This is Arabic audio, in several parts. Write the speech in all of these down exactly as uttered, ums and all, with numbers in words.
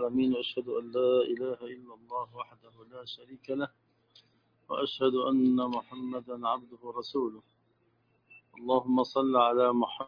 العالمين، وأشهد أن لا إله إلا الله وحده لا شريك له، وأشهد أن محمدا عبده ورسوله. اللهم صل على محمد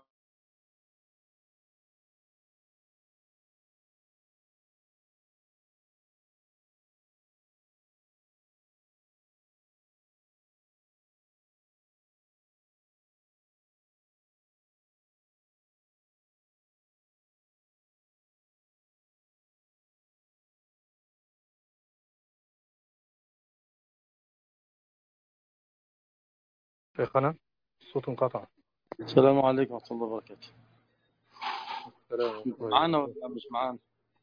شيخنا الصوت انقطع. السلام عليكم ورحمة الله وبركاته. السلام ورحمة الله معانا وبركاته. ولا مش معانا؟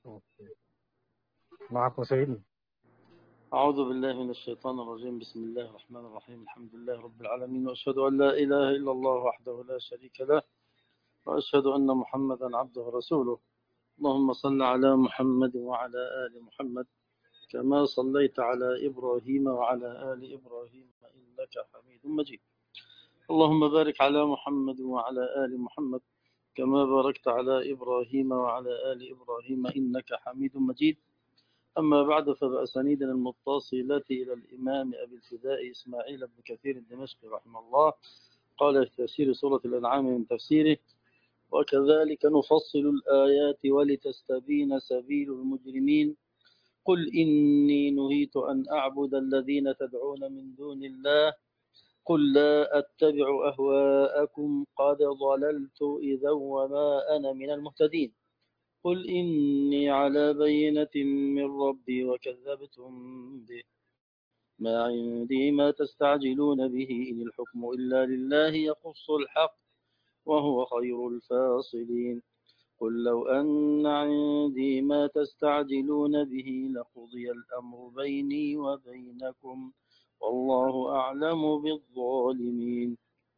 معكم سيدنا. أعوذ بالله من الشيطان الرجيم. بسم الله الرحمن الرحيم. الحمد لله رب العالمين، وأشهد أن لا إله إلا الله وحده لا شريك له، وأشهد أن محمدا عبده ورسوله. اللهم صل على محمد وعلى آل محمد كما صليت على إبراهيم وعلى آل إبراهيم إنك حميد مجيد. اللهم بارك على محمد وعلى آل محمد كما باركت على إبراهيم وعلى آل إبراهيم إنك حميد مجيد. أما بعد، فبأسانيدنا المتصلة إلى الإمام أبي الفداء إسماعيل بن كثير الدمشقي رحمه الله قال في تفسير سورة الأنعام من تفسيره: وكذلك نفصل الآيات ولتستبين سبيل المجرمين قل إني نهيت أن أعبد الذين تدعون من دون الله قل لا أتبع أهواءكم قد ضللت إذا وما أنا من المهتدين قل إني على بينة من ربي وكذبتم به ما عندي ما تستعجلون به إن الحكم إلا لله يقص الحق وهو خير الفاصلين قل لو أن عندي ما تستعجلون به لقضي الأمر بيني وبينكم والله أعلم بالظالمين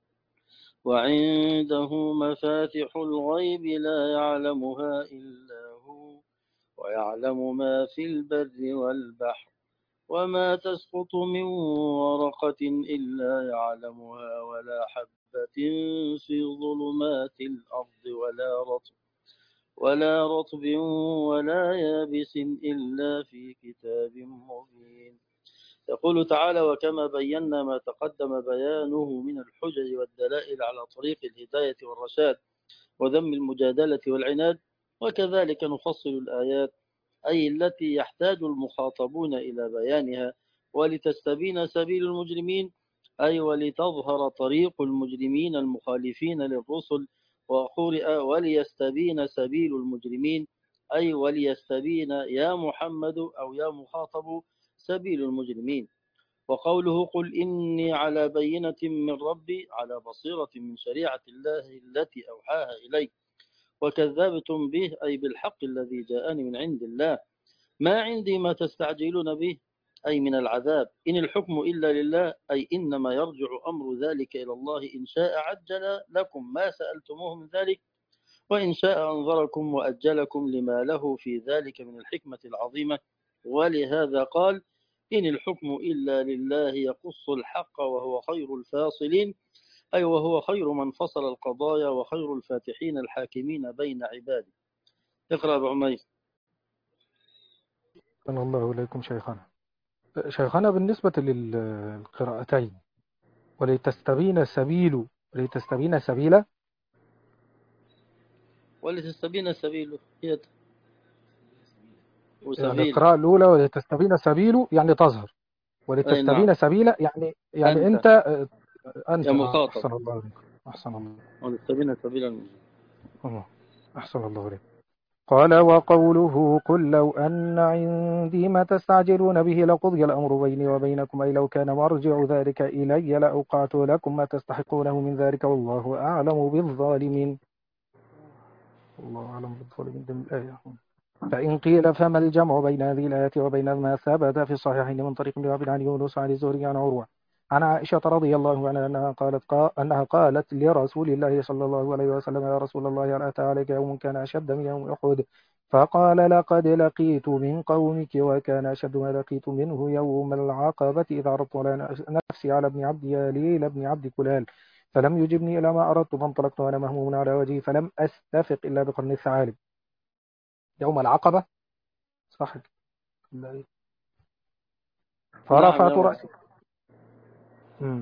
وعنده مفاتح الغيب لا يعلمها إلا هو ويعلم ما في البر والبحر وما تسقط من ورقة إلا يعلمها ولا حبة في ظلمات الأرض ولا رطب ولا رطب ولا يابس إلا في كتاب مبين. يقول تعالى: وكما بينا ما تقدم بيانه من الحجج والدلائل على طريق الهداية والرشاد وذم المجادلة والعناد، وكذلك نفصل الآيات أي التي يحتاج المخاطبون إلى بيانها ولتستبين سبيل المجرمين، أي ولتظهر طريق المجرمين المخالفين للرسل، وقرئ وليستبين سبيل المجرمين أي وليستبين يا محمد أو يا مخاطب سبيل المجرمين. وقوله قل إني على بينة من ربي على بصيرة من شريعة الله التي أوحاها إلي وكذبتم به أي بالحق الذي جاءني من عند الله ما عندي ما تستعجلون به أي من العذاب إن الحكم إلا لله أي إنما يرجع أمر ذلك إلى الله إن شاء عجل لكم ما سألتموه من ذلك وإن شاء أنظركم وأجلكم لما له في ذلك من الحكمة العظيمة. ولهذا قال إن الحكم إلا لله يقص الحق وهو خير الفاصلين أي وهو خير من فصل القضايا وخير الفاتحين الحاكمين بين عباده. اقرأ بعمير. أن الله إليكم شيخنا. شيخنا بالنسبة للقراءتين ولتستبين سبيل ولتستبين سبيل ولتستبين سبيله هي يعني وسبيل. القراءة الأولى ولتستبين سبيل يعني تظهر، أي نعم. ولتستبين سبيل يعني يعني أنت أنت أنت يا مخاطب أحسن الله عليك. أحسن الله ولتستبين سبيل المجرمين. الله أحسن الله عليك. قال وقوله قل لو أن عندي ما تستعجلون به لقضي الأمر بيني وبينكم أي لو كان مرجع ذلك إلي لأوقعت لكم ما تستحقونه من ذلك والله أعلم بالظالمين. الله أعلم بالظالمين من الآية. فإن قيل فما الجمع بين هذه الآيات وبين ما ثبت في الصحيحين من طريق ابن عن يونس عن الزهري عن عروة عن عائشة رضي الله عنها أنها قالت قا أنها قالت لرسول الله صلى الله عليه وسلم يا رسول الله هل أتى عليك يوم كان أشد من يوم أحد فقال لقد لقيت من قومك وكان أشد ما لقيت منه يوم العقبة إذا عرضت على نفسي على ابن عبد ياليل ابن عبد كلال فلم يجبني إلى ما أردت فانطلقت وأنا مهموم على وجهي فلم أستفق إلا بقرن الثعالب. يوم العقبة صح كده. نعم يا فرفعت مولانا. رأسي. مم.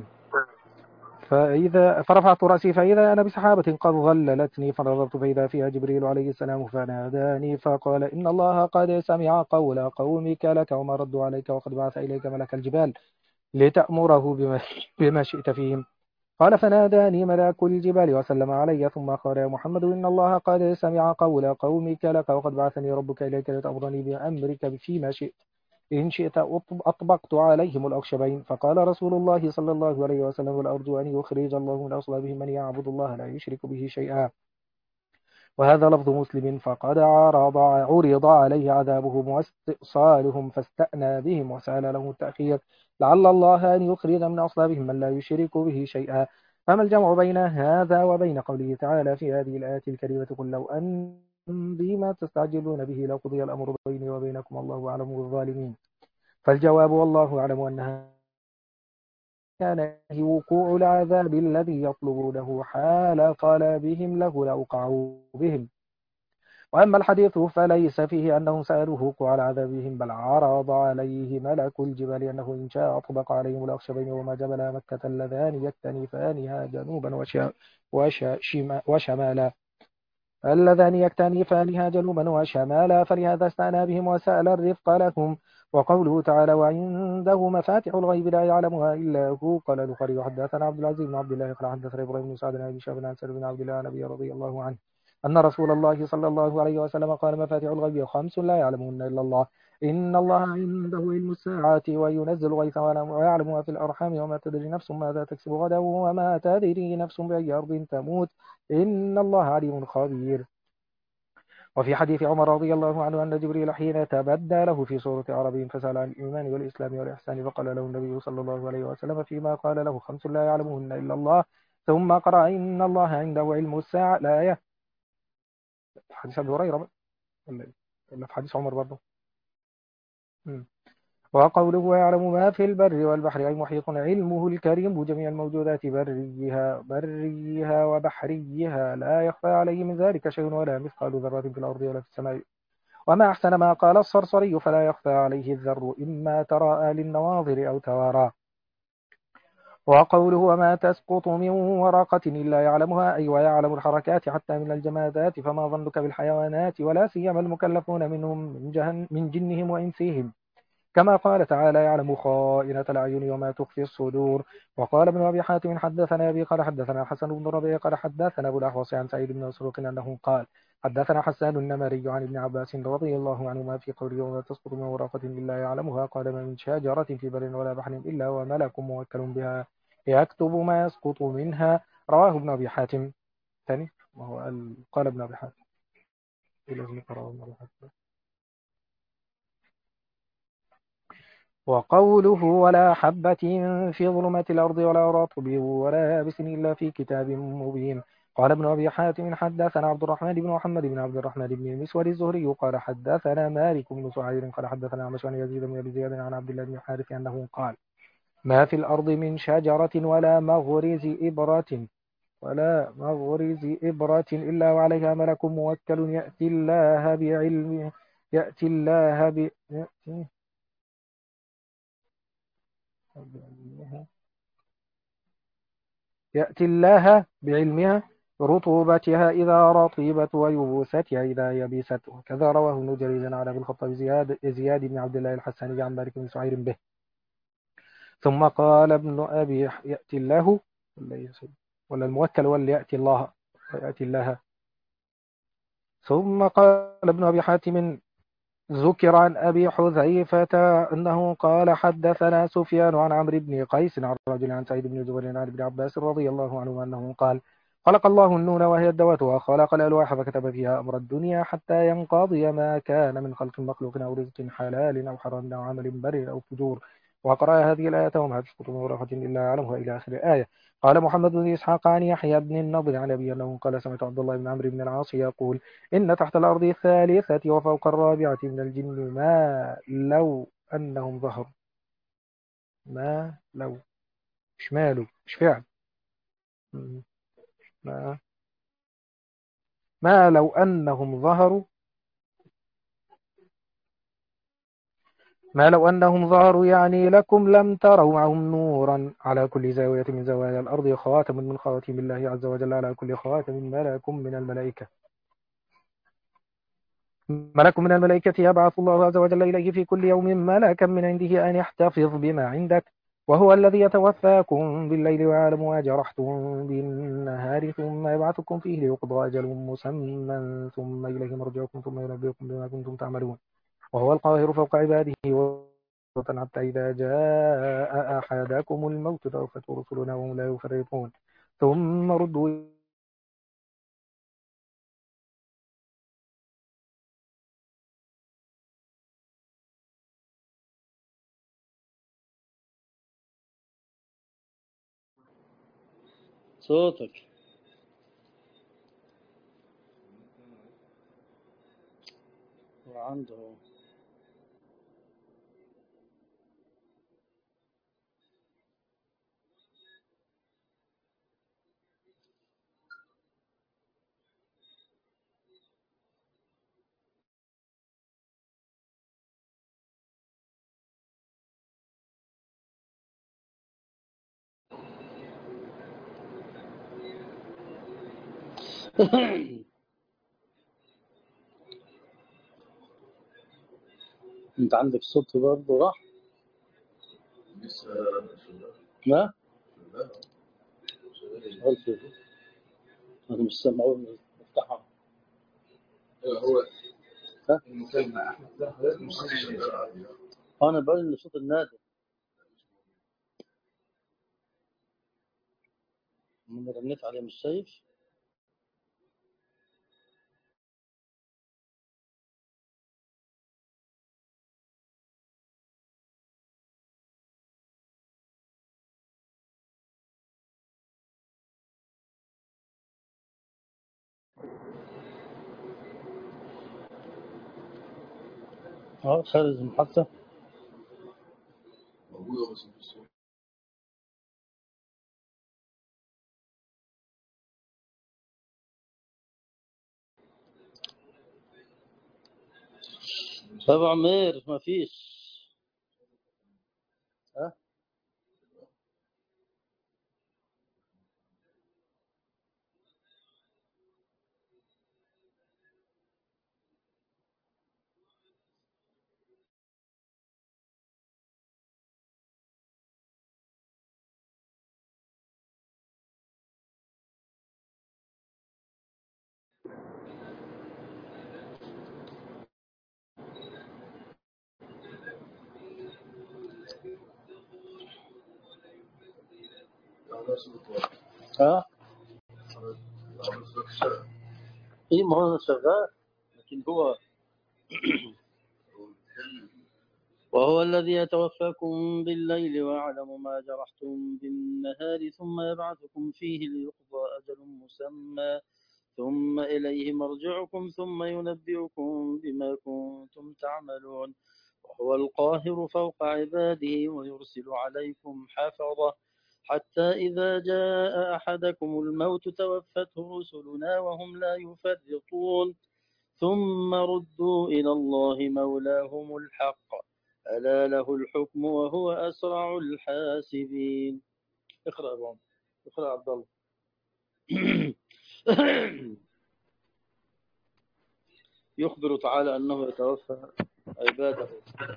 فإذا فرفعت رأسي فإذا أنا بسحابة قد ظللتني، فنظرت فإذا فيها جبريل عليه السلام فناداني فقال إن الله قد سمع قول قومك لك وما ردوا عليك، وقد بعث إليك ملك الجبال لتأمره بما, بما شئت فيهم. قال فناداني ملاك الجبال وسلم علي ثم قال يا محمد إن الله قد سمع قول قومك لك، وقد بعثني ربك إليك لتأمرني بأمرك فيما شئت، إن شئت أطبقت عليهم الأخشبين. فقال رسول الله صلى الله عليه وسلم والأرجو أن يخرج الله من أصلابهم من يعبد الله لا يشرك به شيئا. وهذا لفظ مسلم. فقد عرض, عرض عليه عذابهم واستئصالهم فاستأنى بهم وسأل لهم التأخير لعل الله أن يخرج من أصلابهم من لا يشرك به شيئا. فما الجمع بين هذا وبين قوله تعالى في هذه الآية الكريمة قل لو أن بما تستعجلون به لقضي الأمر بيني وبينكم الله أعلم بالظالمين. فالجواب والله أعلم أنها كان وقوع العذاب الذي يطلبونه حال طلبهم له لأوقعوا بهم. وأما الحديث فليس فيه أنهم سألوه وقوع عذابهم، بل عرض عليه ملك الجبال أنه إن شاء أطبق عليهم الأخشبين وما جبل مكة اللذان يكتنفانها جنوبا وشا وشا شما وشمالا اللذان يكتنفانها جنوبا وشمالا، فلهذا استعنى بهم وسأل الرفق لهم. وقوله تعالى وعنده مفاتح الغيب لا يعلمها إلا هو. قال البخاري حدثنا عبد العزيز بن عبد الله قال حدثنا إبراهيم بن سعد بن أبي شهاب عن سعد بن عبد الله عن أبي رضي الله عنه أن رسول الله صلى الله عليه وسلم قال مفاتح الغيب خمس لا يعلمهن إلا الله. إن الله عنده علم الساعة وينزل الغيث ويعلم ما في الأرحام وما تدري نفس ماذا تكسب غدا وما تدري نفس بأي أرض تموت إن الله عليم خبير. وفي حديث عمر رضي الله عنه أن جبريل حين تبدى له في صورة عربي فسأل عن الإيمان والإسلام والإحسان، فقال له النبي صلى الله عليه وسلم فيما قال له خمس لا يعلمهن إلا الله، ثم قرأ إن الله عنده علم الساعة الآية. حديث أبي هريرة ولا ولا في حديث عمر برضه. مم. وقوله ويعلم ما في البر والبحر أي محيط علمه الكريم بجميع الموجودات بريها بريها وبحريها لا يخفى عليه من ذلك شيء ولا مثقال ذرة في الأرض ولا في السماء. وما أحسن ما قال الصرصري فلا يخفى عليه الذر إما تراءى للنواظر أو توارى. وقوله وما تسقط من ورقة إلا يعلمها أي ويعلم الحركات حتى من الجمادات، فما ظنك بالحيوانات ولا سيما المكلفون منهم من, جهن من جنهم وإنسهم، كما قال تعالى يعلم خائنة الأعين وما تخفي الصدور. وقال ابن أبي حاتم حدثنا أبي قال حدثنا حسن بن ربيع قال حدثنا أبو الأحوص عن سعيد بن مسروق أنه قال حدثنا حسان النمري عن ابن عباس رضي الله عنهما في قوله وما تسقط من ورقة إلا يعلمها قال ما من شجرة في بر ولا بحر إلا وملك موكل بها يكتب ما يسقط منها. رواه ابن أبي حاتم. ثاني ما هو قال, قال ابن أبي حاتم لازم يقرأه ابن أبي حاتم. وقوله ولا حبة في ظلمات الأرض ولا رطب ولا يابس إلا في كتاب مبين. قال ابن أبي حاتم حدثنا عبد الرحمن بن محمد بن عبد الرحمن بن المسور الزهري قال حدثنا مالك بن سعير قال حدثنا عمش عن يزيد بن أبي زياد عن عبد الله بن الحارث أنه قال ما في الأرض من شجرة ولا مغرز إبرة ولا مغرز إبرة إلا وعليها ملك موكل يأتي الله بعلمه يأتي الله ب... يأتي يأتي الله بعلمها رطوبتها إذا رطبت ويبوستها إذا يبست. وكذا رواه ابن جرير عن أبي الخطاب زياد, زياد بن عبد الله الحساني عن مالك بن سعير به. ثم قال ابن أبي يأتي الله ولا, ولا الموكل ولا يأتي الله يأتي الله. ثم قال ابن أبي حاتم ذكر عن أبي حذيفة أنه قال حدثنا سفيان عن عمرو بن قيس عن رجل عن سعيد بن جبير عن ابن عباس رضي الله عنه أنه قال خلق الله النون وهي الدوات وخلق الألواح فكتب فيها أمر الدنيا حتى ينقضي ما كان من خلق مخلوق أو رزق حلال أو حرام أو عمل بر أو فجور. وقرأ هذه الآية وما تسقط من ورقة إلا يعلمها إلى آخر الآية. قال محمد بن إسحاق عن يحيى بن النضر عن أبي أنه قال سمعت عبد الله بن عمرو بن العاص يقول إن تحت الأرض الثالثة وفوق الرابعة من الجن ما لو أنهم ظهروا. ما لو مش ماله مش فعل. ما, ما لو أنهم ظهروا ما لو أنهم ظهروا يعني لكم لم تروا معهم نورا على كل زاوية من زوايا الأرض خاتم من خواتيم الله عز وجل على كل خاتم ملك من الملائكة ملك من الملائكة يبعث الله عز وجل إليه في كل يوم ملكا من عنده أن يحتفظ بما عندك وهو الذي يتوفاكم بالليل ويعلم ما جرحتم بالنهار ثم يبعثكم فيه ليقضى أجل مسمى ثم إليه مرجعكم ثم ينبئكم بما كنتم تعملون وهو القاهر فوق عباده حتى إذا جاء أحدكم الموت توفته رسلنا وهم لا يفرطون ثم ردوا صوتك وعنده. انت عندك صوت برضه راح؟ لا قلت انا مش سامع اول افتحها. هو المكالمة احمد ده حضرتك مش سامع. انا بقول ان صوت النادي من رنيت عليه مش شايف. اه خارج المحطة موجودة بس مش صوت. ابو عمير ما فيش. ها ها اي ما هو شغال لكن هو وهو الذي يتوفاكم بالليل ويعلم ما جرحتم بالنهار ثم يبعثكم فيه ليقضى أجل مسمى ثم إليه مرجعكم ثم ينبئكم بما كنتم تعملون وهو القاهر فوق عباده ويرسل عليكم حفظة حتى إذا جاء أحدكم الموت توفته رسلنا وهم لا يفرطون ثم ردوا إلى الله مولاهم الحق ألا له الحكم وهو أسرع الحاسبين. اقرأ يا بابا. اقرأ عبد الله. يخبر تعالى أنه يتوفى عباده.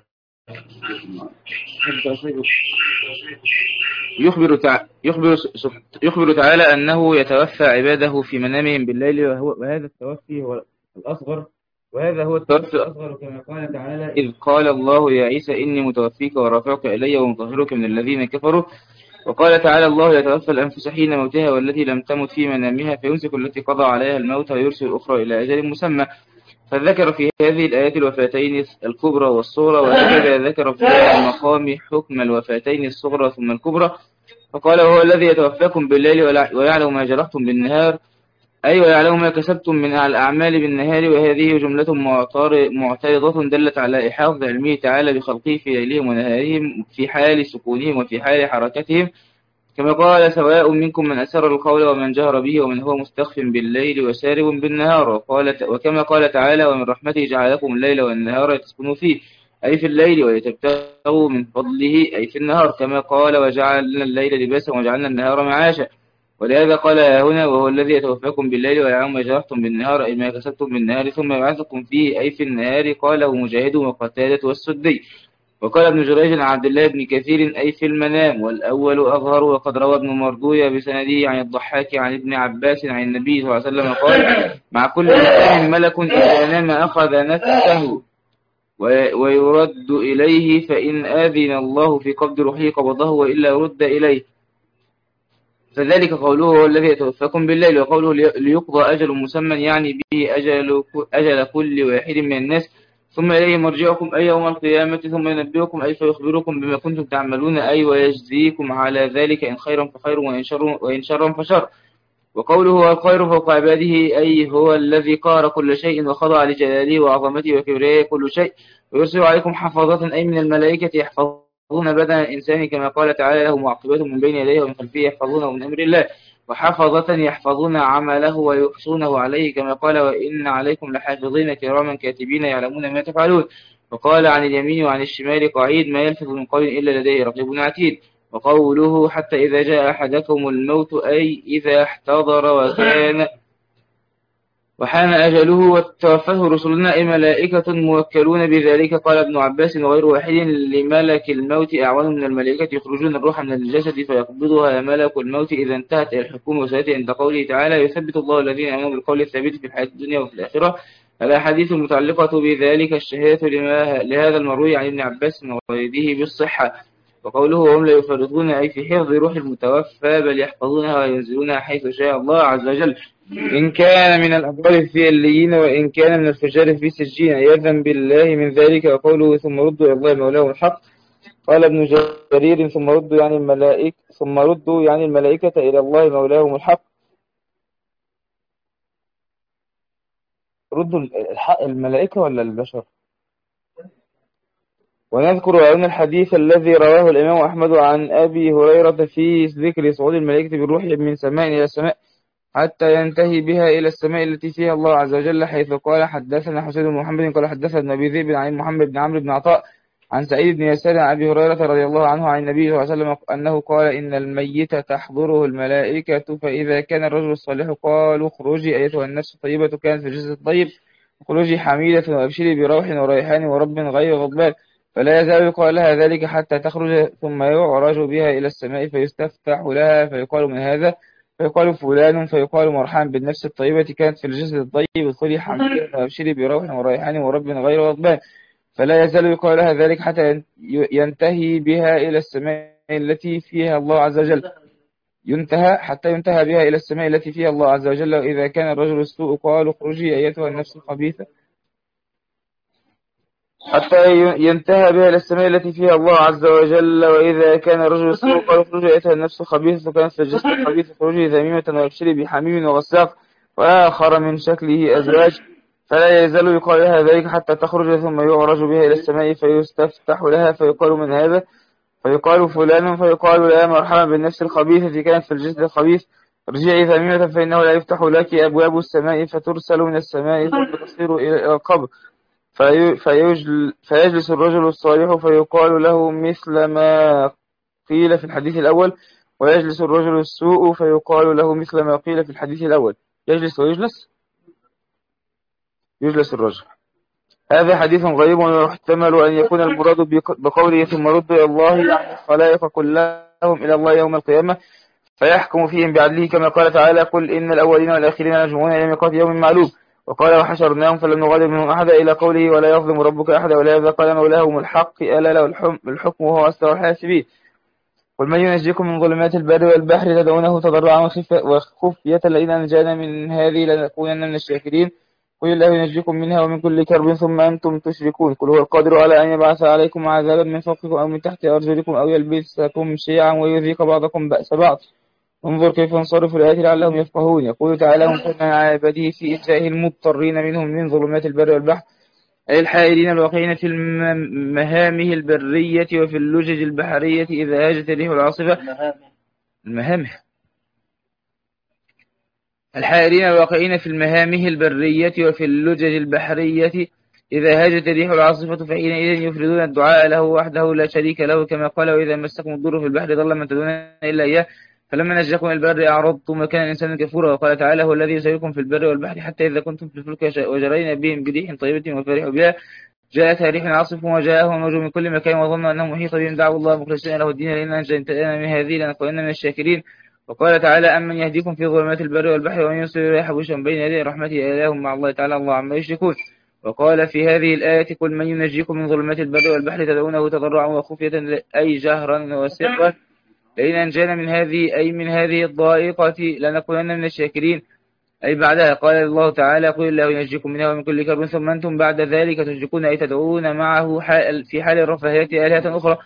يخبر تع... يخبر سب... يخبر تعالى أنه يتوفى عباده في منامهم بالليل وهو... وهذا التوفي هو الأصغر وهذا هو التوفي الأصغر كما قال تعالى إذ قال الله يا عيسى إني متوفيك ورافعك إلي ومطهرك من الذين كفروا وقال تعالى الله يتوفى الأنفس حين موتها والتي لم تمت في منامها فيمسك التي قضى عليها الموت ويرسل الأخرى إلى أجل مسمى فذكر في هذه الآيات الوفاتين الكبرى والصغرى وهكذا ذكر في هذا المقام حكم الوفاتين الصغرى ثم الكبرى فقال هو الذي يتوفاكم بالليل ويعلم ما جرحتم بالنهار أي ويعلم ما كسبتم من الأعمال بالنهار وهذه جملة معترضة دلت على إحاطة علمه تعالى بخلقه في ليلهم ونهارهم في حال سكونهم وفي حال حركتهم كما قال سواء منكم من أسر القول ومن جهر به ومن هو مستخف بالليل وسارب بالنهار وقال وكما قال تعالى ومن رحمته جعل لكم الليل والنهار تسكنوا فيه أي في الليل، ولتبتغوا من فضله أي في النهار، كما قال وجعلنا الليل لباسا وجعلنا النهار معاشا. ولهذا قال هنا وهو الذي يتوفاكم بالليل ويعلم ما جرحتم بالنهار أي ما كسبتم بالنهار ثم يبعثكم فيه أي في النهار، قاله مجاهد وقتادة والسدي. وقال ابن جريج عن عبد الله بن كثير أي في المنام، والأول أظهر. وقد روى ابن مردوية بسنده عن الضحاك عن ابن عباس عن النبي صلى الله عليه وسلم قال مع كل إنسان ملك إذا نام أخذ نفسه ويرد إليه، فإن آذن الله في قبض روحه قبضه وإلا رد إليه. فذلك قوله هو الذي يتوفاكم بالليل، وقوله ليقضى أجل مسمى يعني به أجل, أجل كل واحد من الناس، ثم إليه مرجعكم أي يوم القيامة ثم ينبئكم أي فيخبركم بما كنتم تعملون أي ويجزيكم على ذلك إن خيرا فخير وإن شر وإن شرا فشر. وقوله هو الخير فوق عباده أي هو الذي قهر كل شيء وخضع لجلاله وعظمته وكبرياء كل شيء، ويرسل عليكم حفاظة أي من الملائكة يحفظون بدن الإنسان كما قال تعالى له معقبات من بين يديه ومن خلفه يحفظونه من أمر الله، وحفظة يحفظون عمله ويحصونه عليه كما قال وإن عليكم لحافظين كراما كاتبين يعلمون ما تفعلون. وقال عن اليمين وعن الشمال قعيد ما يلفظ من قول إلا لديه رقيب عتيد. وقوله حتى إذا جاء أحدكم الموت أي إذا احتضر وكان وحان أجله وتوفته رسلنا أي ملائكة موكلون بذلك. قال ابن عباس وغير واحد لملك الموت أعوان من الملائكة يخرجون الروح من الجسد فيقبضها ملك الموت إذا انتهت الحكومة. وسيأتي عند قوله تعالى يثبت الله الذين آمنوا بالقول الثابت في الحياة الدنيا وفي الآخرة. الأحاديث المتعلقة بذلك الشهادة لهذا المروي عن ابن عباس وغيره بالصحة. وقوله وهم لا يفرطون أي في حفظ روح المتوفى بل يحفظونها وينزلونها حيث شاء الله عز وجل، إن كان من الأبرار الفعليين وإن كان من الفجار في سجين يأذن بالله من ذلك. وقوله ثم ردوا إلى الله مولاهم الحق، قال ابن جرير ثم ردوا يعني الملائكة ثم ردوا يعني الملائكة إلى الله مولاهم الحق. ردوا الحق الملائكة ولا البشر؟ ونذكر أن الحديث الذي رواه الإمام أحمد عن أبي هريرة في ذكر صعود الملائكة بالروح من سماء إلى سماء حتى ينتهي بها إلى السماء التي فيها الله عز وجل، حيث قال حدثنا حسين بن محمد قال حدثنا ابن أبي ذئب عن محمد بن عمرو بن عطاء عن سعيد بن يسار عن أبي هريرة رضي الله عنه عن النبي صلى الله عليه وسلم أنه قال إن الميت تحضره الملائكة فإذا كان الرجل الصالح قالوا اخرجي أيتها النفس الطيبة كانت في الجسد الطيب، اخرجي حميدة وأبشري بروح وريحان ورب غير غضبان، فلا يزال يقال لها ذلك حتى تخرج ثم يعرج بها إلى السماء فيستفتح لها فيقال من هذا فيقال فلان فيقال مرحبا بالنفس الطيبة كانت في الجسد الطيب ادخلي حميدة وأبشري بروح وريحان ورب غير غضبان، فلا يزال يقال لها ذلك حتى ينتهي بها إلى السماء التي فيها الله عز وجل ينتهى حتى ينتهى بها إلى السماء التي فيها الله عز وجل. وإذا كان الرجل السوء قالوا اخرجي أيتها النفس الخبيثة حتى ينتهى بها إلى السماء التي فيها الله عز وجل. وإذا كان الرجل السوء قال اخرجي أيتها النفس الخبيثة وكانت في الجسد الخبيث اخرجي ذميمة وابشري بحميم وغساق وآخر من شكله أزواج، فلا يزال يقال لها ذلك حتى تخرج ثم يعرج بها إلى السماء فيستفتح لها فيقال من هذا فيقال فلان فيقال لها مرحبا بالنفس الخبيثة كانت في الجسد الخبيث ارجعي ذميمة فإنه لا يفتح لك أبواب السماء فترسل من السماء ثم تصير إلى القبر في فيجل فيجلس الرجل الصالح فيقال له مثل ما قيل في الحديث الأول، ويجلس الرجل السوء فيقال له مثل ما قيل في الحديث الأول. يجلس ويجلس يجلس الرجل. هذا حديث غريب ويحتمل أن يكون المراد بقوله ثم ردوا إلى الله يعني الخلائق كلهم إلى الله يوم القيامة فيحكم فيهم بعدله كما قال تعالى قل إن الأولين والآخرين مجموعون إلى ميقات يوم معلوم. وقال وحشرناهم فلم نغادر منهم أحدا إلى قوله ولا يظلم ربك أحدا ولهذا قال مولاهم الحق ألا له الحكم وهو أسرع الحاسبين. قل من ينجيكم من ظلمات البر والبحر تدعونه تضرعا وخفية لئن أنجانا من هذه لنكونن من الشاكرين قل الله ينجيكم منها ومن كل كرب ثم أنتم تشركون قل هو القادر على أن يبعث عليكم عذابا من فوقكم أو من تحت أرجلكم أو يلبسكم شيعا ويذيق بعضكم بأس بعض انظر كيف نصرف الآيات لعلهم يفقهون. يقول تعالى ممتنا على عباده في إجزائه المضطرين منهم من ظلمات البر والبحر أي الحائرين الواقعين في المهامه البرية وفي اللجج البحرية إذا هاجت الريح العاصفة المهامه الحائرين الواقعين في المهامه البرية وفي اللجج البحرية إذا هاجت الريح العاصفة فحينئذ يفردون الدعاء له وحده لا شريك له كما قال وإذا مسكم الضر في البحر ضل من تدعون إلا إياه فلما نجاكم إلى البر أعرضتم وكان الإنسان كفورا وقال تعالى هو الذي يسيركم في البر والبحر حتى إذا كنتم في الفلك وجرين بهم بريح طيبة وفرحوا بها جاءتها ريح عاصف وجاءهم موج من كل مكان وظنوا أنه محيط بهم دعوا الله مخلصين له الدين لئن أنجيتنا من هذه لنكونن من الشاكرين وقال تعالى أمن يهديكم في ظلمات البر والبحر ومن يرسل الرياح بشرا بين يدي رحمته إله مع الله تعالى الله عما يشركون وقال في هذه الآية قل من ينجيكم من ظلمات البر والبحر تدعونه تضرعا وخفية أي جهرا وسرا لئن أنجانا من هذه أي من هذه الضائقة لنكونن من الشاكرين أي بعدها قال الله تعالى قل الله ينجيكم منها ومن كل كرب ثم أنتم بعد ذلك تشركون أي تدعون معه حال في حال الرفاهية آلهة أخرى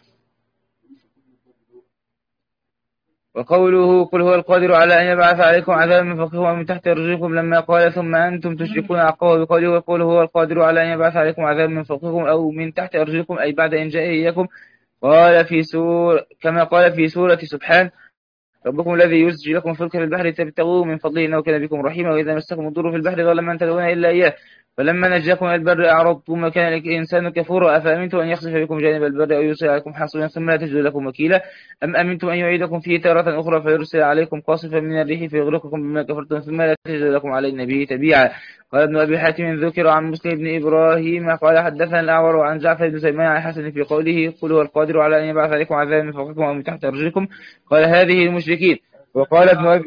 وقوله قل هو القادر على أن يبعث عليكم عذابا من فوقكم ومن تحت أرجلكم لما قال ثم أنتم تشركون عقبه بقوله وقل هو القادر على أن يبعث عليكم عذابا من فوقكم أو من تحت أرجلكم أي بعد إن جاء إياكم قال في سورة كما قال في سورة سبحان ربكم الذي يسجي لكم فلك في البحر تبتغوا من فضله إنه كان بكم رحيما وإذا مسكم الضر في البحر ضل من تدعون إلا إياه فلما نجاكم إلى البر أعرضتم وكان الإنسان كفورا أفأمنتم أن يخسف بكم جانب البر أو يرسل عليكم حاصبا ثم لا تجدوا لكم وكيلا أم أمنتم أن يعيدكم فيه تارة أخرى فيرسل عليكم قاصفا من الريح فيغرقكم بما كفرتم ثم لا تجدوا لكم علينا به تبيعا قال ابن أبي حاتم ذكر عن مسلم بن إبراهيم قال حدثنا الأعور عن جعفر بن سليمان عن حسن في قوله قل هو القادر على أن يبعث عليكم عذابا من فوقكم أو من تحت أرجلكم قال هذه المشركين وقال ابن أبي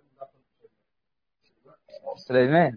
سليمان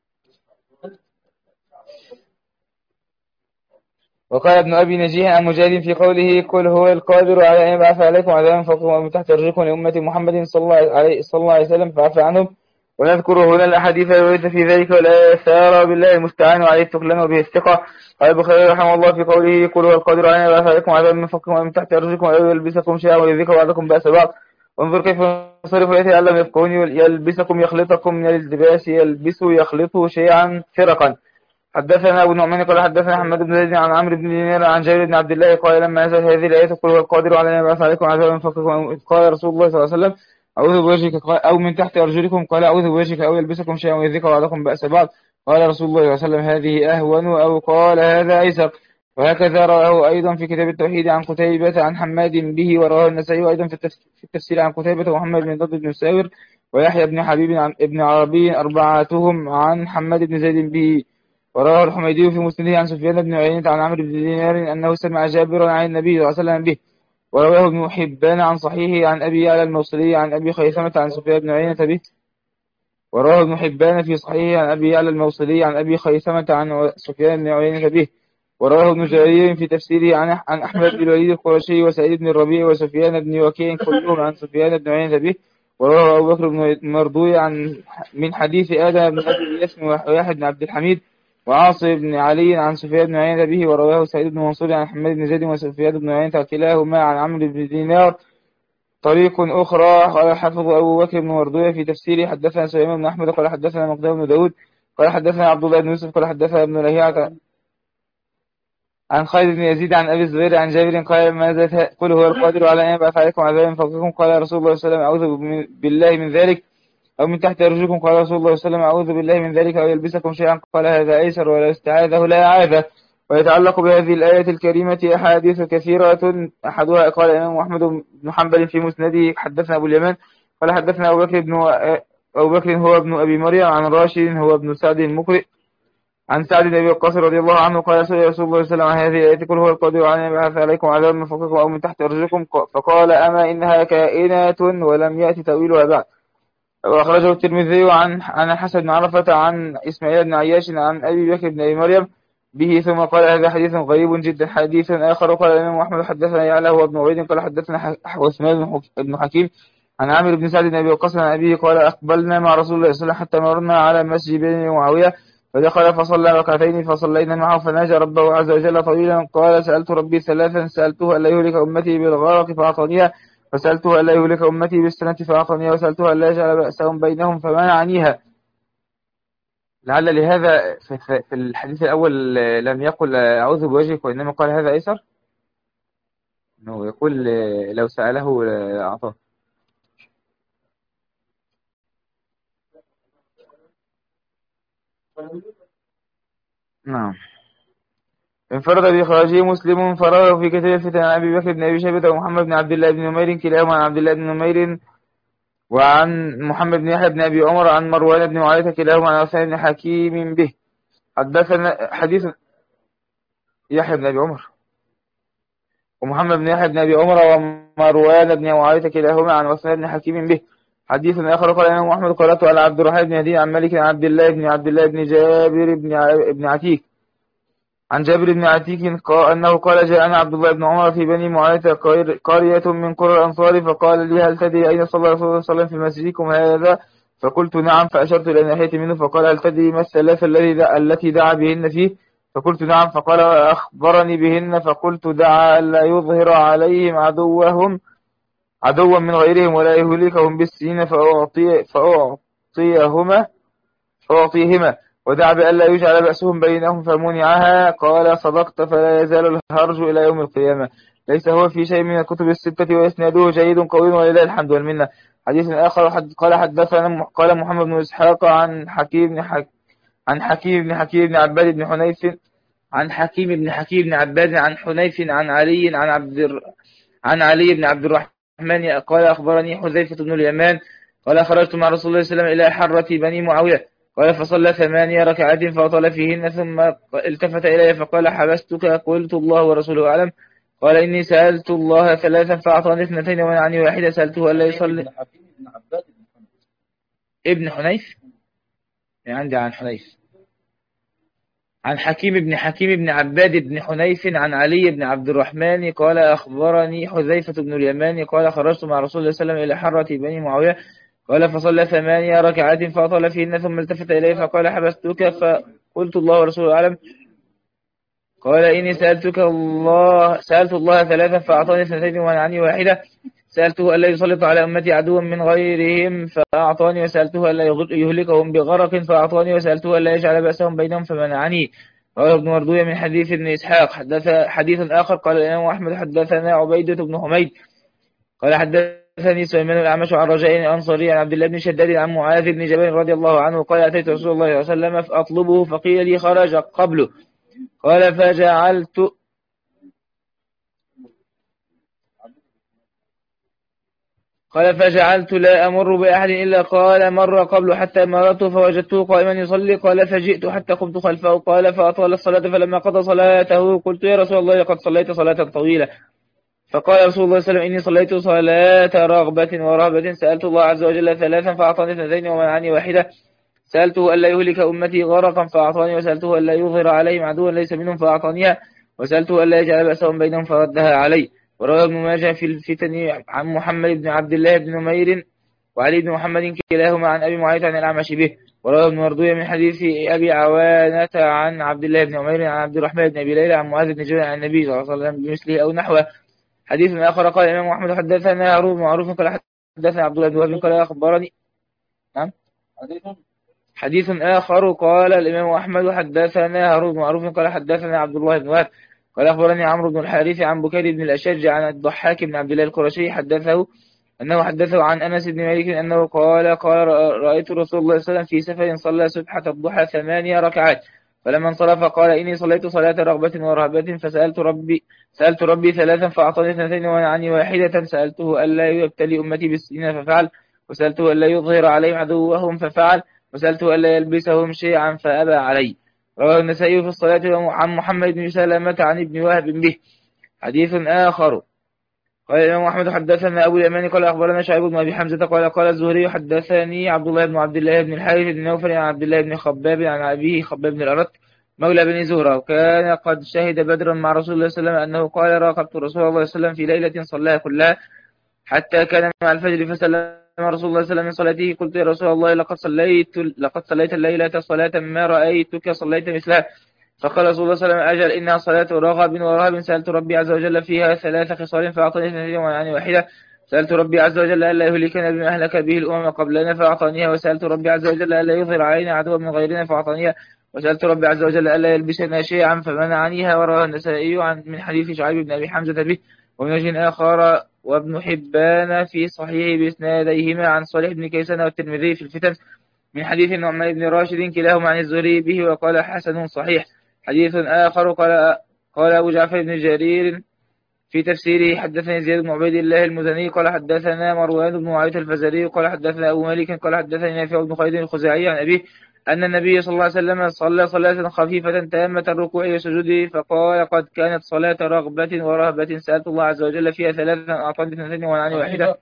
وقال ابن أبي نجيه عن مجاهد في قوله قل هو القادر على أن يبعث عليكم عذابا من فوقكم ومن تحت أرجلكم لأمة محمد صلى الله عليه, صلى الله عليه وسلم فعفى عنهم ونذكر هنا الأحاديث الواردة في ذلك والآثار بالله المستعان وعليه التكلان وبه الثقة قال البخاري رحمه الله في قوله قل هو القادر على أن يبعث عليكم عذابا من فوقكم ومن تحت أرجلكم ولا يلبسكم شيئا ويذيق بعضكم بأس بعض وانظر كيف يصرف التي علم يفقهون يلبسكم يخلطكم من الالتباس يلبس يخلطه شيئا فرقا حدثنا أبو نعمان قال حدثنا محمد بن زيد عن عمرو بن دينار عن جابر بن عبد الله قال لما نزلت هذه الآية قل هو القادر على أن يبعث عليكم عذابا من فوقكم قال رسول الله صلى الله عليه وسلم أعوذ بوجهك أو من تحت أرجلكم قال أعوذ بوجهك أو يلبسكم شيئا ويذيق بعضكم بأس بعض قال رسول الله صلى الله عليه وسلم هذه أهون أو قال هذا أيسر وهكذا رواه أيضا في كتاب التوحيد عن قتيبة عن حماد به ورواه النسائي أيضا في التفسير عن قتيبة ومحمد بن ضد بن ساور ويحيى بن حبيب عن ابن عربي أربعتهم عن حماد بن زيد به ورواه الحميدي في مسنده عن سفيان بن عيينة عن عمرو بن دينار أنه سمع جابرا عن النبي صلى الله عليه وسلم به ورواه ابن حبان عن صحيحه عن أبي يعلى الموصلي عن أبي خيثمة عن سفيان بن عيينة به ورواه ابن حبان في صحيحه عن أبي يعلى الموصلي عن أبي خيثمة عن سفيان بن عيينة به ورواه ابن جرير في تفسيره عن عن أحمد بن الوليد القرشي وسعيد بن الربيع وسفيان بن وكيع كلهم عن سفيان بن عيينة به ورواه أبو بكر بن مردوي عن من حديث آدم بن أبي ياسم وواحد بن عبد الحميد وعاصم بن علي عن سفيان بن عيينة به ورواه سعيد بن منصور عن حماد بن زيد وسفيان بن عيينة كلاهما عن عمرو بن دينار طريق أخرى قال حفظ أبو بكر بن مردوي في تفسيره حدثنا سليمان بن أحمد قال حدثنا مقدام بن داود قال حدثنا عبد الله بن يوسف قال حدثنا ابن لهيعة عن خالد بن يزيد عن أبي الزبير عن جابر قال ماذا قل هو القادر على أن يبعث عليكم عذابا من فوقكم قال رسول الله صلى الله عليه وسلم أعوذ بالله من ذلك أو من تحت أرجلكم قال رسول الله صلى الله عليه وسلم أعوذ بالله من ذلك أو يلبسكم شيئا قال هذا أيسر ولا استعاذه لا إعاذة ويتعلق بهذه الآية الكريمة أحاديث كثيرة أحدها قال الإمام أحمد بن حنبل في مسنده حدثنا أبو اليمان قال حدثنا أبو بكر بن أبو بكر هو ابن أبي مريم عن راشد هو ابن سعد المقرئ عن سعد بن أبي وقاص رضي الله عنه قال سئل رسول الله صلى الله عليه وسلم عن هذه الآية قل هو القادر على أن يبعث عليكم عذابا من فوقكم أو من تحت أرجلكم فقال أما إنها كائنة ولم يأتي تأويلها بعد وأخرجه الترمذي عن عن حسن بن عرفة عن إسماعيل بن عياش عن أبي بكر بن أبي مريم به ثم قال هذا حديث غريب جدا حديث آخر قال الإمام أحمد حدثنا يعلى هو ابن عبيد قال حدثنا عثمان بن حكيم عن عامر بن سعد بن أبي وقاص عن أبيه قال أقبلنا مع رسول الله صلى الله عليه وسلم حتى مررنا على مسجد بن معاوية فدخل فصلى ركعتين فصلينا معه فناجى ربه عز وجل طويلا قال سألت ربي ثلاثا سألته ألا يهلك أمتي بالغرق فأعطانيها فسألته ألا يهلك أمتي بالسنة فأعطانيها وسألته ألا يجعل بأسهم بينهم فمنعنيها. لعل لهذا في الحديث الأول لم يقل أعوذ بوجهك وإنما قال هذا أيسر إنه يقول لو سأله أعطاه. نعم. انفرد بإخراجه مسلم فرواه في كتاب الفتن عن أبي بكر بن أبي شيبة ومحمد بن عبد الله بن نمير كلاهما عن عبد الله بن نمير وعن محمد بن يحيى بن أبي عمر عن مروان بن معاوية كلاهما عن عثمان بن حكيم به. حدثنا حديث يحيى بن أبي عمر ومحمد بن يحيى بن أبي عمر ومروان بن معاوية كلاهما عن عثمان بن حكيم به. حديث آخر قال الإمام أحمد قرأت على عبد الرحمن بن هدي عن مالك عن عبد الله بن عبد الله بن جابر بن عتيك عن جابر بن عتيك أنه قال جاءنا عبد الله بن عمر في بني معاوية قرية من قرى الأنصار فقال لي هل تدري أين صلى رسول الله صلى الله عليه وسلم في مسجدكم هذا؟ فقلت نعم، فأشرت إلى ناحية منه فقال هل تدري ما الثلاثة التي دعا بهن فيه؟ فقلت نعم، فقال أخبرني بهن، فقلت دعا ألا يظهر عليهم عدوهم عدوا من غيرهم ولا يهلكهم بالسنين فأعطي فأعطيهما فأعطيهما ودعا بألا يجعل بأسهم بينهم فمنعها. قال صدقت، فلا يزال الهرج إلى يوم القيامة. ليس هو في شيء من الكتب الستة وإسناده جيد قوي ولله الحمد والمنة. حديث آخر حد قال حدثنا قال محمد بن إسحاق عن حكيم بن حك عن حكيم بن حكيم بن عباد بن حنيف عن حكيم بن حكيم بن عباد عن حنيف عن علي عن عبد عن علي بن عبد الرحمن قال أخبرني حذيفة بن اليمان قال خرجت مع رسول الله صلى الله عليه وسلم إلى حرة بني معاوية قال فصلى ثمانية ركعات فأطال فيهن ثم التفت إلي فقال حبستك؟ قلت الله ورسوله أعلم. قال إني سألت الله ثلاثا فأعطاني اثنتين ومنعني واحدة سألته ألا يصلي. ابن حنيف يعني عندي عن حنيف عن حكيم بن حكيم بن عباد بن حنيف عن علي بن عبد الرحمن قال أخبرني حذيفة بن اليمان قال خرجت مع رسول الله صلى الله عليه وسلم إلى حرة بني معاوية قال فصلى ثمانية ركعات فأطال فيهن ثم التفت إليه فقال حبستك؟ فقلت الله ورسوله أعلم. قال إني سألتك الله سألت الله ثلاثا فأعطاني اثنتين ومنعني واحدة سألته ألا يسلط على أمتي عدوا من غيرهم فأعطاني وسألته ألا يهلكهم بغرق فأعطاني وسألته ألا يجعل بأسهم بينهم فمنعني. قال ابن مردوية من حديث ابن إسحاق. حدث حديث آخر قال الإمام أحمد حدثنا عبيدة بن حميد قال حدثني سليمان الأعمش عن رجاء الأنصاري عن عبد الله بن شداد عن معاذ بن جبل رضي الله عنه قال أتيت رسول الله صلى الله عليه وسلم فأطلبه فقيل لي خرج قبله قال فجعلت قال فجعلت لا أمر بأحد إلا قال مر قبل حتى مررت فوجدته قائما يصلي قال فجئت حتى قمت خلفه قال فأطال الصلاة فلما قضى صلاته قلت يا رسول الله لقد صليت صلاة طويلة. فقال رسول الله صلى الله عليه وسلم إني صليت صلاة رغبة ورهبة سألت الله عز وجل ثلاثا فأعطاني اثنتين ومنعني واحدة سألته ألا يهلك أمتي غرقا فأعطاني وسألته ألا يظهر عليهم عدوا ليس منهم فأعطانيها وسألته ألا يجعل بأسهم بينهم فردها علي. وروى ابن ماجه في الفتن عن محمد بن عبد الله بن نمير وعلي بن محمد كلاهما عن أبي معاوية عن الأعمش به. وروى ابن مردوية من حديث أبي عوانة عن عبد الله بن نمير عن عبد الرحمن بن أبي ليلى عن معاذ بن جبل عن النبي صلى الله عليه وسلم بمثله أو نحوه. حديث آخر قال الإمام أحمد حدثنا هارون بن معروف قال حدثنا عبد الله بن وهب قال أخبرني نعم حديث آخر قال الإمام أحمد حدثنا هارون بن معروف قال حدثنا عبد الله بن وهب قال أخبرني عمرو بن الحارث عن بكير بن الأشج عن الضحاك بن عبد الله القرشي حدثه أنه حدثه عن أنس بن مالك أنه قال قال رأيت رسول الله صلى الله عليه وسلم في سفر صلى سبحة الضحى ثمانية ركعات فلما انصرف قال إني صليت صلاة رغبة ورهبة فسألت ربي سألت ربي ثلاثا فأعطاني اثنتين ومنعني واحدة سألته ألا يبتلي أمتي بالسنين ففعل وسألته ألا يظهر عليهم عدوهم ففعل وسألته ألا يلبسهم شيئا فأبى علي. رواه النسائي في الصلاة عن محمد بن سلمة عن ابن وهب به. حديث آخر قال الإمام أحمد حدثنا أبو اليمان قال أخبرنا شعيب بن أبي حمزة قال قال الزهري حدثني عبد الله بن عبد الله بن الحارث بن نوفل عن عبد الله بن خباب عن أبيه خباب بن الأرت مولى بن زهرة وكان قد شهد بدرا مع رسول الله صلى الله عليه وسلم أنه قال راقبت رسول الله صلى الله عليه وسلم في ليلة صلاها كلها حتى كان مع الفجر فسلم رسول الله صلى الله عليه وسلم من صلاته قلت يا رسول الله لقد صليت لقد صليت الليلة صلاة ما رأيتك صليت مثلها. فقال رسول الله صلى الله عليه وسلم أجل إنها صلاة رغب ورهب سألت ربي عز وجل فيها ثلاث خصال فأعطاني اثنتين ومنعني واحدة سألت ربي عز وجل ألا يهلكنا بما أهلك به الأمم قبلنا فأعطانيها وسألت ربي عز وجل ألا يظهر علينا عدوا من غيرنا فأعطانيها وسألت ربي عز وجل ألا يلبسنا شيئا فمنعنيها. ورواه النسائي عن من حديث شعيب بن أبي حمزة به ومن وجه آخر وابن حبان في صحيح بإسناديهما عن صالح بن كيسان والترمذي في الفتن من حديث النعمان بن راشد كلاهما عن الزهري به وقال حسن صحيح. حديث آخر قال قال أبو جعفر بن جرير في تفسيره حدثني زياد بن عبيد الله المزني قال حدثنا مروان بن معاوية الفزاري قال حدثنا أبو مالك قال حدثني نافع بن خالد الخزاعي عن أبيه أن النبي صلى الله عليه وسلم صلى صلاة خفيفة تامة الركوع والسجود فقال قد كانت صلاة رغبة ورهبة سألت الله عز وجل فيها ثلاثة أعطاني اثنتين ومنعني واحدة.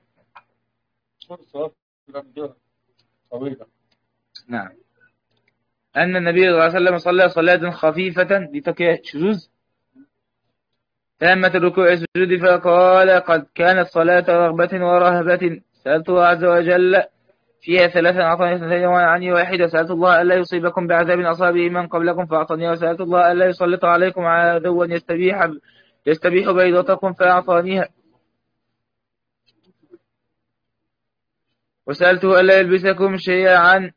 نعم. أن النبي صلى الله عليه وسلم صلى صلاة خفيفة دي تقية شذوذ تامة الركوع والسجود فقال قد كانت صلاة رغبة ورهبة سألت الله عز وجل فيها ثلاثا أعطاني اثنتين ومنعني واحدة. سألت الله ألا يصيبكم بعذاب أصابه من قبلكم فأعطانيها وسألت الله ألا يسلط عليكم عدوا يستبيح يستبيح بيضتكم فأعطانيها وسألته ألا يلبسكم شيئا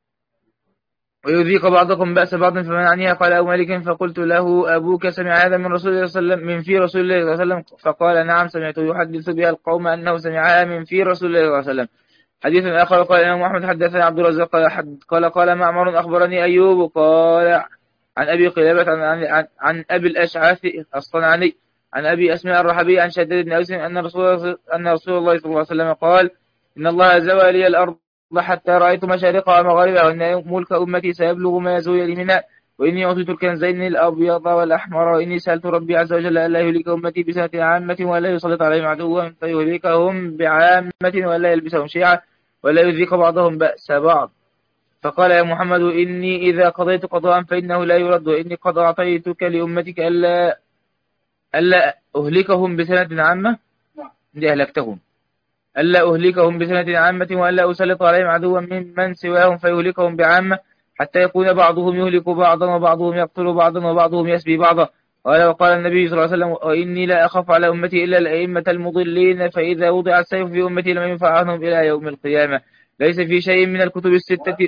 ويذيق بعضكم بأس بعض فمنعنيها. قال أبو مالك فقلت له أبوك سمع هذا من رسول الله صلى الله عليه وسلم من في رسول الله صلى الله عليه وسلم فقال نعم سمعته يحدث بها القوم أنه سمعها من في رسول الله صلى الله عليه وسلم. حديث آخر قال الإمام محمد حدثنا عبد الرزاق قال قال, قال معمر أخبرني أيوب قال عن أبي قلابة عن, عن, عن, عن أبي الأشعث الصنعاني عن أبي أسماء الرحبي عن شداد بن أوس أن رسول أن رسول الله صلى الله عليه وسلم قال إن الله زوى لي الأرض حتى رأيت مشارقها ومغاربها وإن ملك أمتي سيبلغ ما زوي لي منها وإني أعطيت الكنزين الأبيض والأحمر وإني سألت ربي عز وجل ألا يهلك أمتي بسنة عامة ولا يسلط عليهم عدوا فيهلكهم بعامة ولا يلبسهم شيعا ولا يذيق بعضهم بأس بعض. فقال يا محمد إني إذا قضيت قضاء فإنه لا يرد وإني قد أعطيتك لأمتك ألا ألا أهلكهم بسنة عامة دي أهلكتهم ألا أهلكهم بسنة عامة وألا أسلط عليهم عدوا ممن سواهم فيهلكهم بعامة حتى يكون بعضهم يهلك بعضا وبعضهم يقتل بعضا وبعضهم يسبي بعضا. قال وقال النبي صلى الله عليه وسلم وإني لا أخاف على أمتي إلا الأئمة المضلين فإذا وضع السيف في أمتي لم ينفع عنهم إلى يوم القيامة. ليس في شيء من الكتب الستة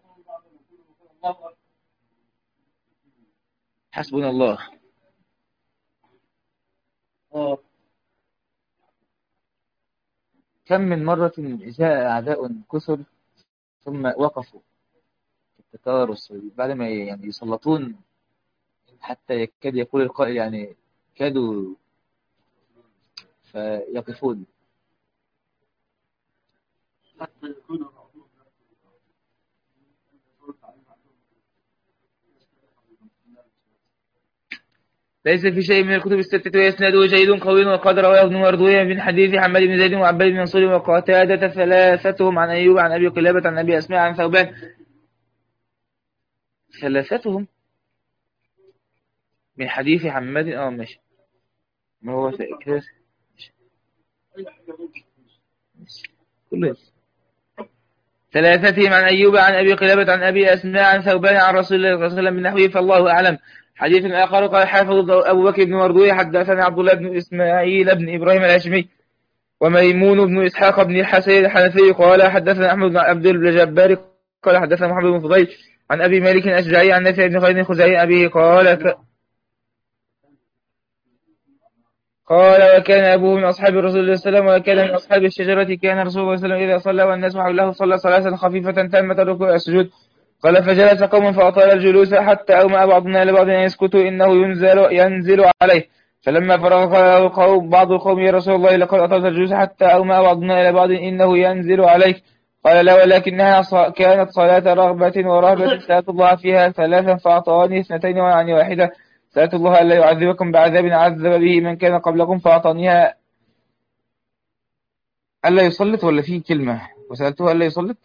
حسبنا الله كم من مرة جاء أعداء كثر ثم وقفوا في التتارس بعد ما يعني يسلطون حتى يكاد يقول القائل يعني كادوا فيقفون حتى يكون ليس في شيء من الكتب الستة ويسنده جيد قوي وقد رواه ابن مردويه من حديث حماد بن زيد وعباد بن منصور وقتادة ثلاثتهم عن أيوب عن أبي قلابة عن أبي أسماء عن ثوبان. ثلاثتهم من حديث حماد اه ماشي ما هو كده كله ثلاثتهم عن أيوب عن أبي قلابة عن أبي أسماء عن ثوبان عن رسول الله صلى الله عليه وسلم من نحوه فالله أعلم. حديث آخر قال حافظ أبو بكر بن مردويه حدثنا عبد الله بن إسماعيل بن إبراهيم الهاشمي وميمون بن إسحاق بن الحسين الحنفي قال حدثنا أحمد بن عبد الجبار قال حدثنا محمد بن فضيل عن أبي مالك الأشجعي عن نافع بن خالد الخزاعي أبيه قال ك... قال وكان أبوه من أصحاب الرسول صلى الله عليه وسلم وكان من أصحاب الشجرة كان رسول الله صلى الله عليه وسلم إذا صلى والناس حوله صلى صلاة خفيفة تامة الركوع والسجود. قال فجلس قوم فأطال الجلوس حتى أومأ بعضنا لبعض أن يسكتوا إنه ينزل, ينزل عليه فلما فرغ قال القوم بعض القوم يا رسول الله لقد أطلت الجلوس حتى أومأ بعضنا إلى بعض إنه ينزل عليك. قال لا ولكنها كانت صلاة رغبة ورهبة سألت الله فيها ثلاثا فأعطاني اثنتين وعني واحدة. سألت الله ألا يعذبكم بعذاب عذب به من كان قبلكم فأعطانيها ألا يصلت ولا فيه كلمة وسألته ألا يصلت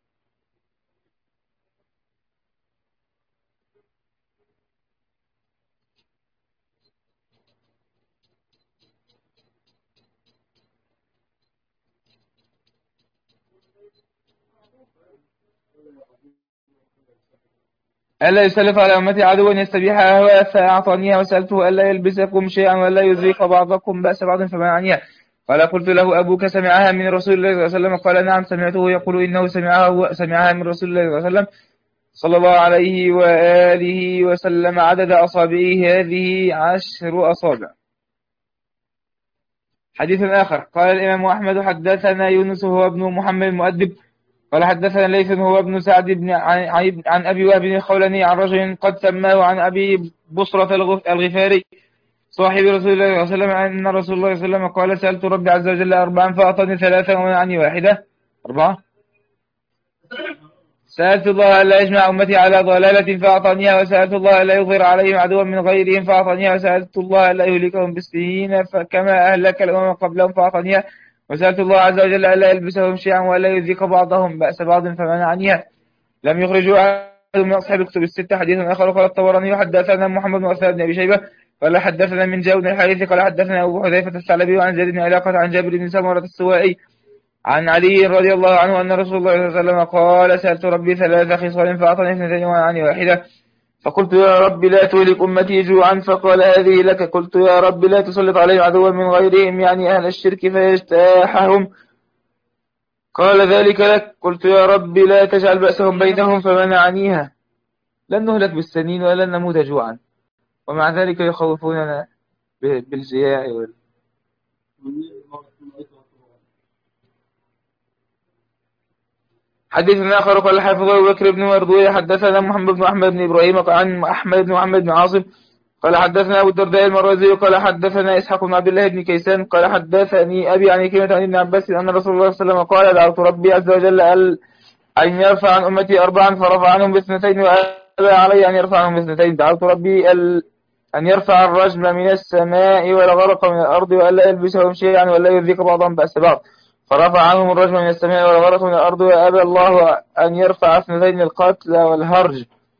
ألا يسلط على أمتي عدوا يستبيحها فأعطانيها وسألته ألا يلبسكم شيئا ولا يذيق بعضكم بأس بعض فمنعنيها. قال قلت له أبوك سمعها من رسول الله صلى الله عليه وسلم قال نعم سمعته يقول إنه سمعها, سمعها من رسول الله صلى الله عليه وسلم صلى الله عليه وآله وسلم عدد أصابعه هذه عشر أصابع. حديث آخر قال الإمام أحمد حدثنا يونس هو ابن محمد المؤدب قال حدثنا ليث هو ابن سعد بن عن أبي وهب الخولاني عن رجل قد سماه عن أبي بصرة الغفاري صاحب رسول الله صلى الله عليه وسلم أن رسول الله صلى الله عليه وسلم قال سألت ربي عز وجل أربعا فأعطاني ثلاثة ومنعني واحدة. أربعة. سألت الله ألا يجمع أمتي على ضلالة فأعطانيها، وسألت الله ألا يظهر عليهم عدوا من غيرهم فأعطانيها، وسألت الله ألا يهلكهم بالسنين كما أهلك الأمم قبلهم فأعطانيها، وسألت الله عز وجل ألا يلبسهم شيئا وألا يذيق بعضهم بأس بعض فمنعنيها. لم يخرجوا أحد من أصحاب الكتب الستة. حديث آخر قال الطبراني حدثنا محمد بن عثمان بن أبي شيبة قال حدثنا من جاء بن الحارث قال حدثنا أبو حذيفة الثعلبي عن زيد بن علاقة عن جابر بن سمرة السوائي عن علي رضي الله عنه أن رسول الله صلى الله عليه وسلم قال سألت ربي ثلاث خصال فأعطاني اثنتين ومنعني واحدة. فقلت يا رب لا تهلك أمتي جوعا فقال هذه لك. قلت يا رب لا تسلط عليهم عدوا من غيرهم يعني أهل الشرك فيجتاحهم. قال ذلك لك. قلت يا رب لا تجعل بأسهم بينهم فمنعنيها. لن نهلك بالسنين ولن نموت جوعا، ومع ذلك يخوفوننا بالجياع وال... حديثنا آخر قال الحافظ أبو بكر بن مردوية حدثنا محمد بن أحمد بن إبراهيم عن أحمد بن محمد بن عاصم قال حدثنا أبو الدرداء المرازي قال حدثنا إسحاق بن عبد الله بن كيسان قال حدثني أبي عن كلمة عن ابن عباس أن رسول الله صلى الله عليه وسلم قال دعوت ربي عز وجل أن يرفع عن أمتي أربعا فرفع عنهم باثنتين وأبى علي أن يرفع عنهم باثنتين. دعوت ربي أن يرفع الرجم من السماء والغرق من الأرض وألا يلبسهم شيئا ولا يذيق بعضهم بأس بعض، فرفع عنهم الرجم من السماء والغرق من الأرض وأبى الله أن يرفع اثنتين القتل والهرج.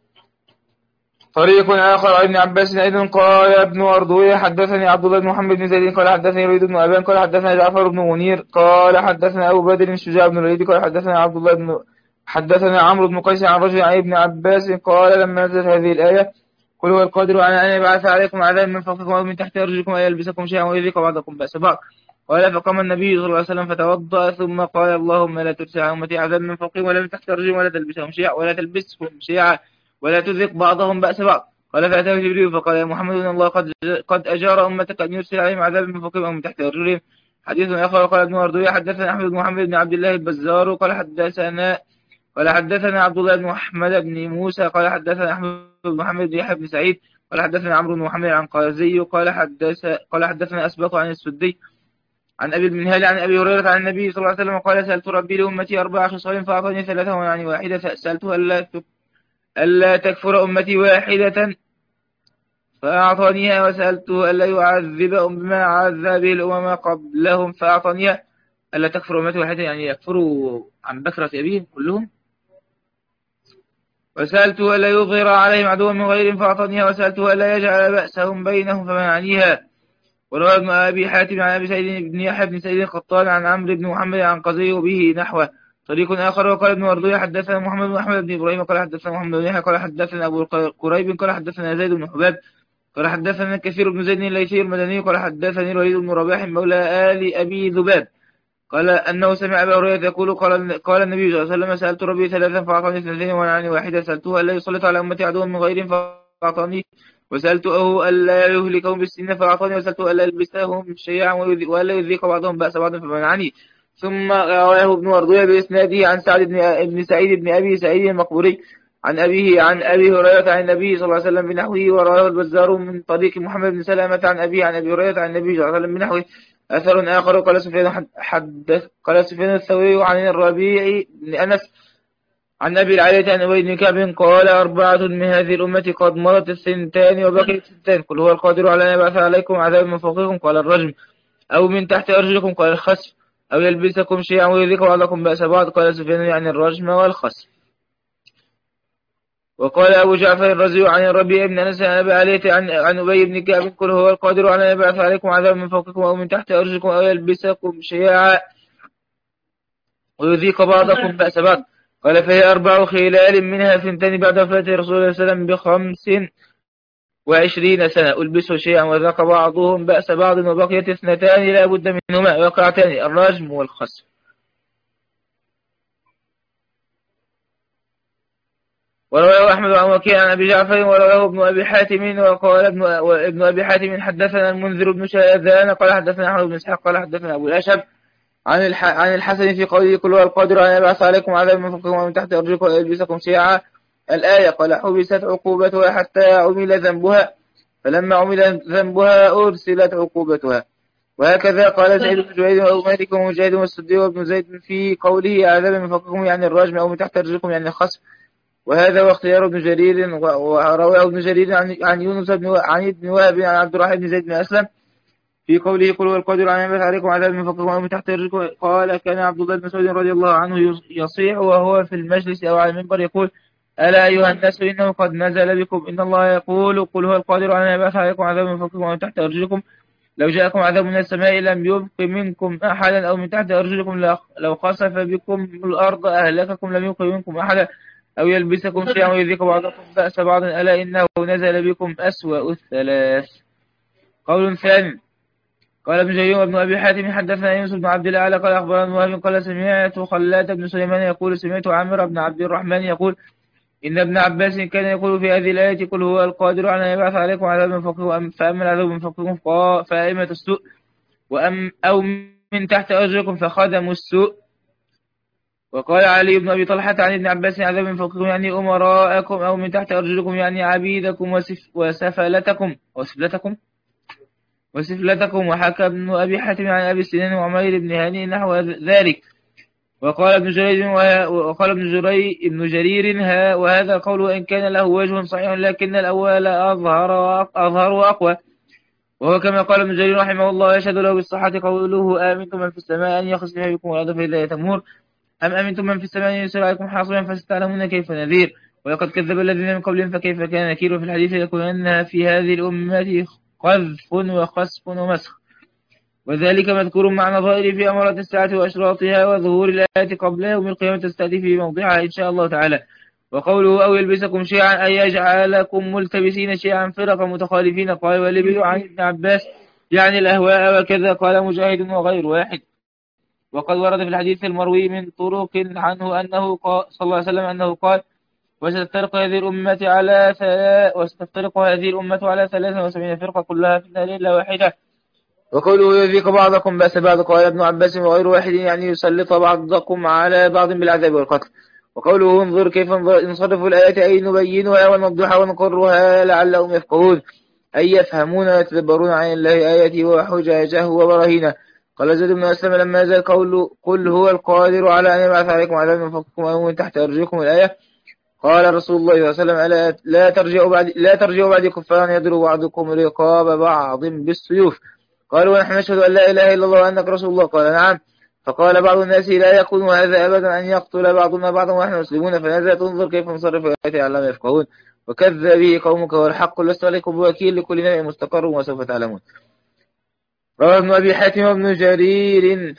طريق آخر عن ابن عباس أيضا قال ابن أردوية حدثني عبد الله بن محمد بن زيد قال حدثني يريد بن أبان قال حدثنا جعفر بن منير قال حدثنا أبو بدر الشجاع بن الوليد قال حدثنا عبد الله بن حدثنا عمرو بن قيس عن رجل عن ابن عباس قال لما نزلت هذه الآية قل هو القادر على أن يبعث عليكم عذابا من فوقكم أو من تحت أرجلكم أو يلبسكم شيئا ويذيق بعضكم بأس بعض. قال فقام النبي صلى الله عليه وسلم فتوضأ ثم قال اللهم لا ترسل على أمتي عذابا من فوقهم ولا من تحت أرجلهم ولا تلبسهم شيئا ولا تلبسهم شيئا ولا تذيق بعضهم بأس بعض. قال فأتاه جبريل فقال يا محمد إن الله قد قد أجار أمتك أن يرسل عليهم عذابا من فوقهم أو من تحت أرجلهم. حديث آخر قال ابن مردوية حدثنا أحمد بن محمد بن عبد الله البزار قال حدثنا قال حدثنا عبد الله بن محمد بن موسى قال حدثنا أحمد بن محمد بن يحيى بن سعيد قال حدثنا عمرو بن محمد عن قازي قال حدث قال حدثنا أسبق عن السدي عن أبي المنهال عن أبي هريرة عن النبي صلى الله عليه وسلم قال سألت ربي لأمتي أربع خصال فأعطاني ثلاثة ومنعني واحدة. سألته ألا ألا تكفر أمتي واحدة فأعطانيها، وسألته ألا يعذبهم بما عذب به الأمم قبلهم فأعطانيها. ألا تكفر أمتي واحدة يعني يكفروا عن بكرة أبيهم كلهم. وسألته ألا يظهر عليهم عدوا من غيرهم فأعطانيها، وسألته ألا يجعل بأسهم بينهم فمنعنيها. وروى ابن أبي حاتم عن أبي سعيد بن يحيى بن سعيد القطان عن عمرو بن محمد عن قزي به نحوه. طريق آخر وقال ابن مردوية حدثنا محمد بن أحمد بن إبراهيم قال حدثنا محمد بن يحيى قال حدثنا أبو قريب قال حدثنا زيد بن حباب قال حدثنا كثير بن زيد الليثي المدني قال حدثني الوليد بن رباح مولى آل أبي ذباب قال أنه سمع أبا هريرة يقول قال قال النبي صلى الله عليه وسلم سألت ربي ثلاثا فأعطاني اثنتين ومنعني واحدة. سألته ألا يسلط على أمتي عدوا من غيرهم فأعطاني، وسألته ألا يهلكهم بالسنين فأعطاني، وسألته ألا يلبسهم شيئا وألا يذيق بعضهم بأس بعض فمنعني. ثم رواه ابن مردوية بإسناده عن سعد بن سعيد بن أبي سعيد المقبوري عن أبيه عن أبي هريرة عن النبي صلى الله عليه وسلم بنحوه. ورواه البزار من طريق محمد بن سلامة عن أبيه عن أبي هريرة عن النبي صلى الله عليه وسلم بنحوه. أثر آخر قال سفيان حدث قال سفيان الثوري عن الربيع بن أنس عن أبي العالية عن أبي بن كعب قال أربعة من هذه الأمة قد مضت الثنتان وبقيت الثنتان. قل هو القادر على أن يبعث عليكم عذابا من فوقكم قال الرجم، أو من تحت أرجلكم قال الخسف، أو يلبسكم شيئا ويذيق بعضكم بأس بعض قال سفيان يعني الرجم والخسف. وقال أبو جعفر الرزي عن الربيع بن أنس عن أبي العالية عن عن أبي بن كعب قل هو القادر على أن يبعث عليكم عذابا من فوقكم أو من تحت أرجلكم أو يلبسكم شيئا ويذيق بعضكم بأس بعض قال فهي أربع خلال منها ثنتان بعد وفاة رسول الله صلى الله عليه وسلم بخمس وعشرين سنة ألبسوا شيئا وذاق بعضهم بأس بعض وبقيت اثنتان لا بد منهما وقعتان الرجم والخسف. ورواه أحمد عن وكيع عن أبي جعفر ورواه ابن أبي حاتم وقال ابن, ابن أبي حاتم حدثنا المنذر بن شاذان قال حدثنا أحمد بن إسحاق قال حدثنا أبو الأشهب عن عن الحسن في قوله كل هو القادر على أن يبعث عليكم عذابا من فوقكم ومن تحت أرجلكم ويلبسكم شيعا الآية. قال حبست عقوبتها حتى عمل ذنبها فلما عمل ذنبها أرسلت عقوبتها. وهكذا قال سعيد بن جبير وأبو مالك ومجاهد والسدي وابن زيد في قوله عذاب من فوقكم يعني الرجم أو من تحت رجلكم يعني الخصف. وهذا واختيار ابن جرير، ورواه ابن جرير عن يونس بن عن ابن وهب عن عبد الرحمن بن زيد بن أسلم في قوله قل هو القادر على أن يبعث عليكم عذاب من فوقكم أو من تحت رجلكم. قال كان عبد الله بن مسعود رضي الله عنه يصيح وهو في المجلس أو على المنبر يقول ألا أيها الناس إنه قد نزل بكم إن الله يقول قل هو القادر على أن يبعث عليكم عذاب من فوقكم أو من تحت أرجلكم لو جاءكم عذاب من السماء لم يبق منكم أحدا أو من تحت أرجلكم لو خسف بكم الأرض أهلككم لم يبق منكم أحدا أو يلبسكم شيئا ويذيق بعضكم بأس بعض ألا إنه نزل بكم أسوأ الثلاث. قول ثاني قال ابن جرير وابن أبي حاتم حدثنا يونس بن عبد الله قال أخبرنا وهب قال سمعت خلاد بن سليمان يقول سمعت عامر بن عبد الرحمن يقول إن ابن عباس كان يقول في هذه الآية قل هو القادر على أن يبعث عليكم عذاب من فوقكم فأما العذاب من فوقكم فأئمة السوء وأم أو من تحت أرجلكم فخدموا السوء. وقال علي بن أبي طلحة عن ابن عباس عذاب من فوقكم يعني أمراءكم أو من تحت أرجلكم يعني عبيدكم وسف وسفلتكم وسفلتكم وسفلتكم. وحكى ابن أبي حاتم عن أبي سنان وعمير بن هاني نحو ذلك. وقال ابن جرير وقال ابن جرير ابن جرير ها وهذا القول وإن كان له وجه صحيح لكن الأول أظهر أظهر وأقوى وهو كما قال ابن جرير رحمه الله يشهد له بالصحة قوله آمنتم من في السماء أن يخسف بكم الأرض فإذا تمور أم أمنتم من في السماء أن يرسل عليكم حاصبا فستعلمون كيف نذير. ولقد كذب الذين من قبلهم فكيف كان نكير. في الحديث يكونن في هذه الأمة قذف وخسف ومسخ وذلك مذكور مع نظائر في أمارات الساعة وأشراطها وظهور الآيات قبل يوم القيامة تستأتي في موضعها إن شاء الله تعالى. وقوله أو يلبسكم شيعا أي يجعلكم ملتبسين شيعا فرقا متخالفين. قال ولبي عن ابن عباس يعني الأهواء وكذا قال مجاهد وغير واحد. وقد ورد في الحديث المروي من طرق عنه أنه قال صلى الله عليه وسلم أنه قال وستفترق هذه الأمة على ثلاث وستفترق هذه الأمة على ثلاث وسبعين فرقة كلها في النار إلا واحدة. وقوله يذيق بعضكم بأس بعض قال ابن عباس وغير واحد يعني يسلط بعضكم على بعض بالعذاب والقتل. وقوله انظر كيف نصرف الآيات أي نبينها ونوضحها ونقرها لعلهم يفقهون أي يفهمون ويتدبرون عن الله آياته وحجاجه وبراهينه. قال زيد بن أسلم لما زال قول قل هو القادر على أن يبعث عليكم عذاب من فوقكم أو من تحت أرجلكم الآية قال رسول الله صلى الله عليه وسلم ألا لا ترجعوا بعد لا ترجعوا بعد كفارا يضرب بعضكم رقاب بعض بالسيوف. قالوا ونحن نشهد أن لا إله إلا الله وأنك رسول الله قال نعم. فقال بعض الناس لا يكون هذا أبدا أن يقتل بعضنا بعضا ونحن مسلمون فنزلت انظر كيف نصرف الآيات على يفقهون وكذب به قومك والحق لست عليكم بوكيل لكل نبي مستقر وسوف تعلمون. رواه ابن أبي حاتم وابن جرير